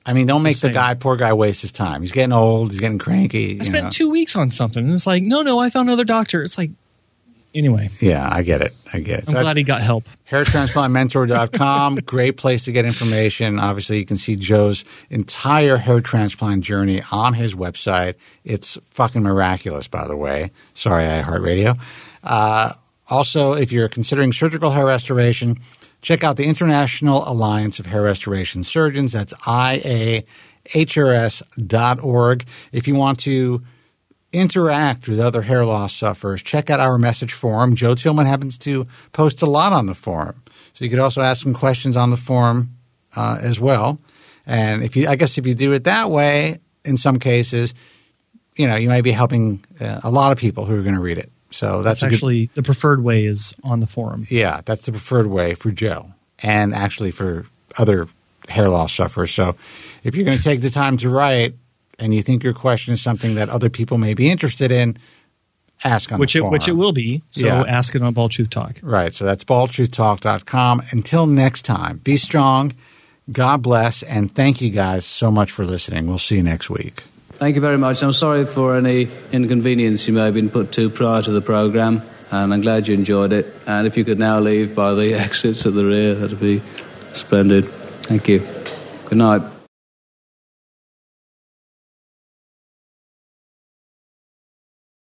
I mean, don't make Just the saying. guy, poor guy, waste his time. He's getting old. He's getting cranky. I spent know. two weeks on something, and it's like, no, no, I found another doctor. It's like, anyway. Yeah, I get it. I get it. I'm so glad he got help. hair transplant mentor dot com, great place to get information. Obviously, you can see Joe's entire hair transplant journey on his website. It's fucking miraculous, by the way. Sorry, iHeartRadio. Uh, also, if you're considering surgical hair restoration, check out the International Alliance of Hair Restoration Surgeons. That's I A H R S dot org. If you want to interact with other hair loss sufferers, check out our message forum. Joe Tillman happens to post a lot on the forum. So you could also ask some questions on the forum uh, as well. And if you, I guess if you do it that way, in some cases, you know, you might be helping uh, a lot of people who are going to read it. So that's, that's actually good, the preferred way is on the forum. Yeah, that's the preferred way for Joe and actually for other hair loss sufferers. So if you're going to take the time to write and you think your question is something that other people may be interested in, ask on which the it, forum. Which it will be. So yeah. ask it on Bald Truth Talk. Right. So that's bald truth talk dot com. Until next time, be strong, God bless, and thank you guys so much for listening. We'll see you next week. Thank you very much. I'm sorry for any inconvenience you may have been put to prior to the programme, and I'm glad you enjoyed it. And if you could now leave by the exits at the rear, that would be splendid. Thank you. Good night.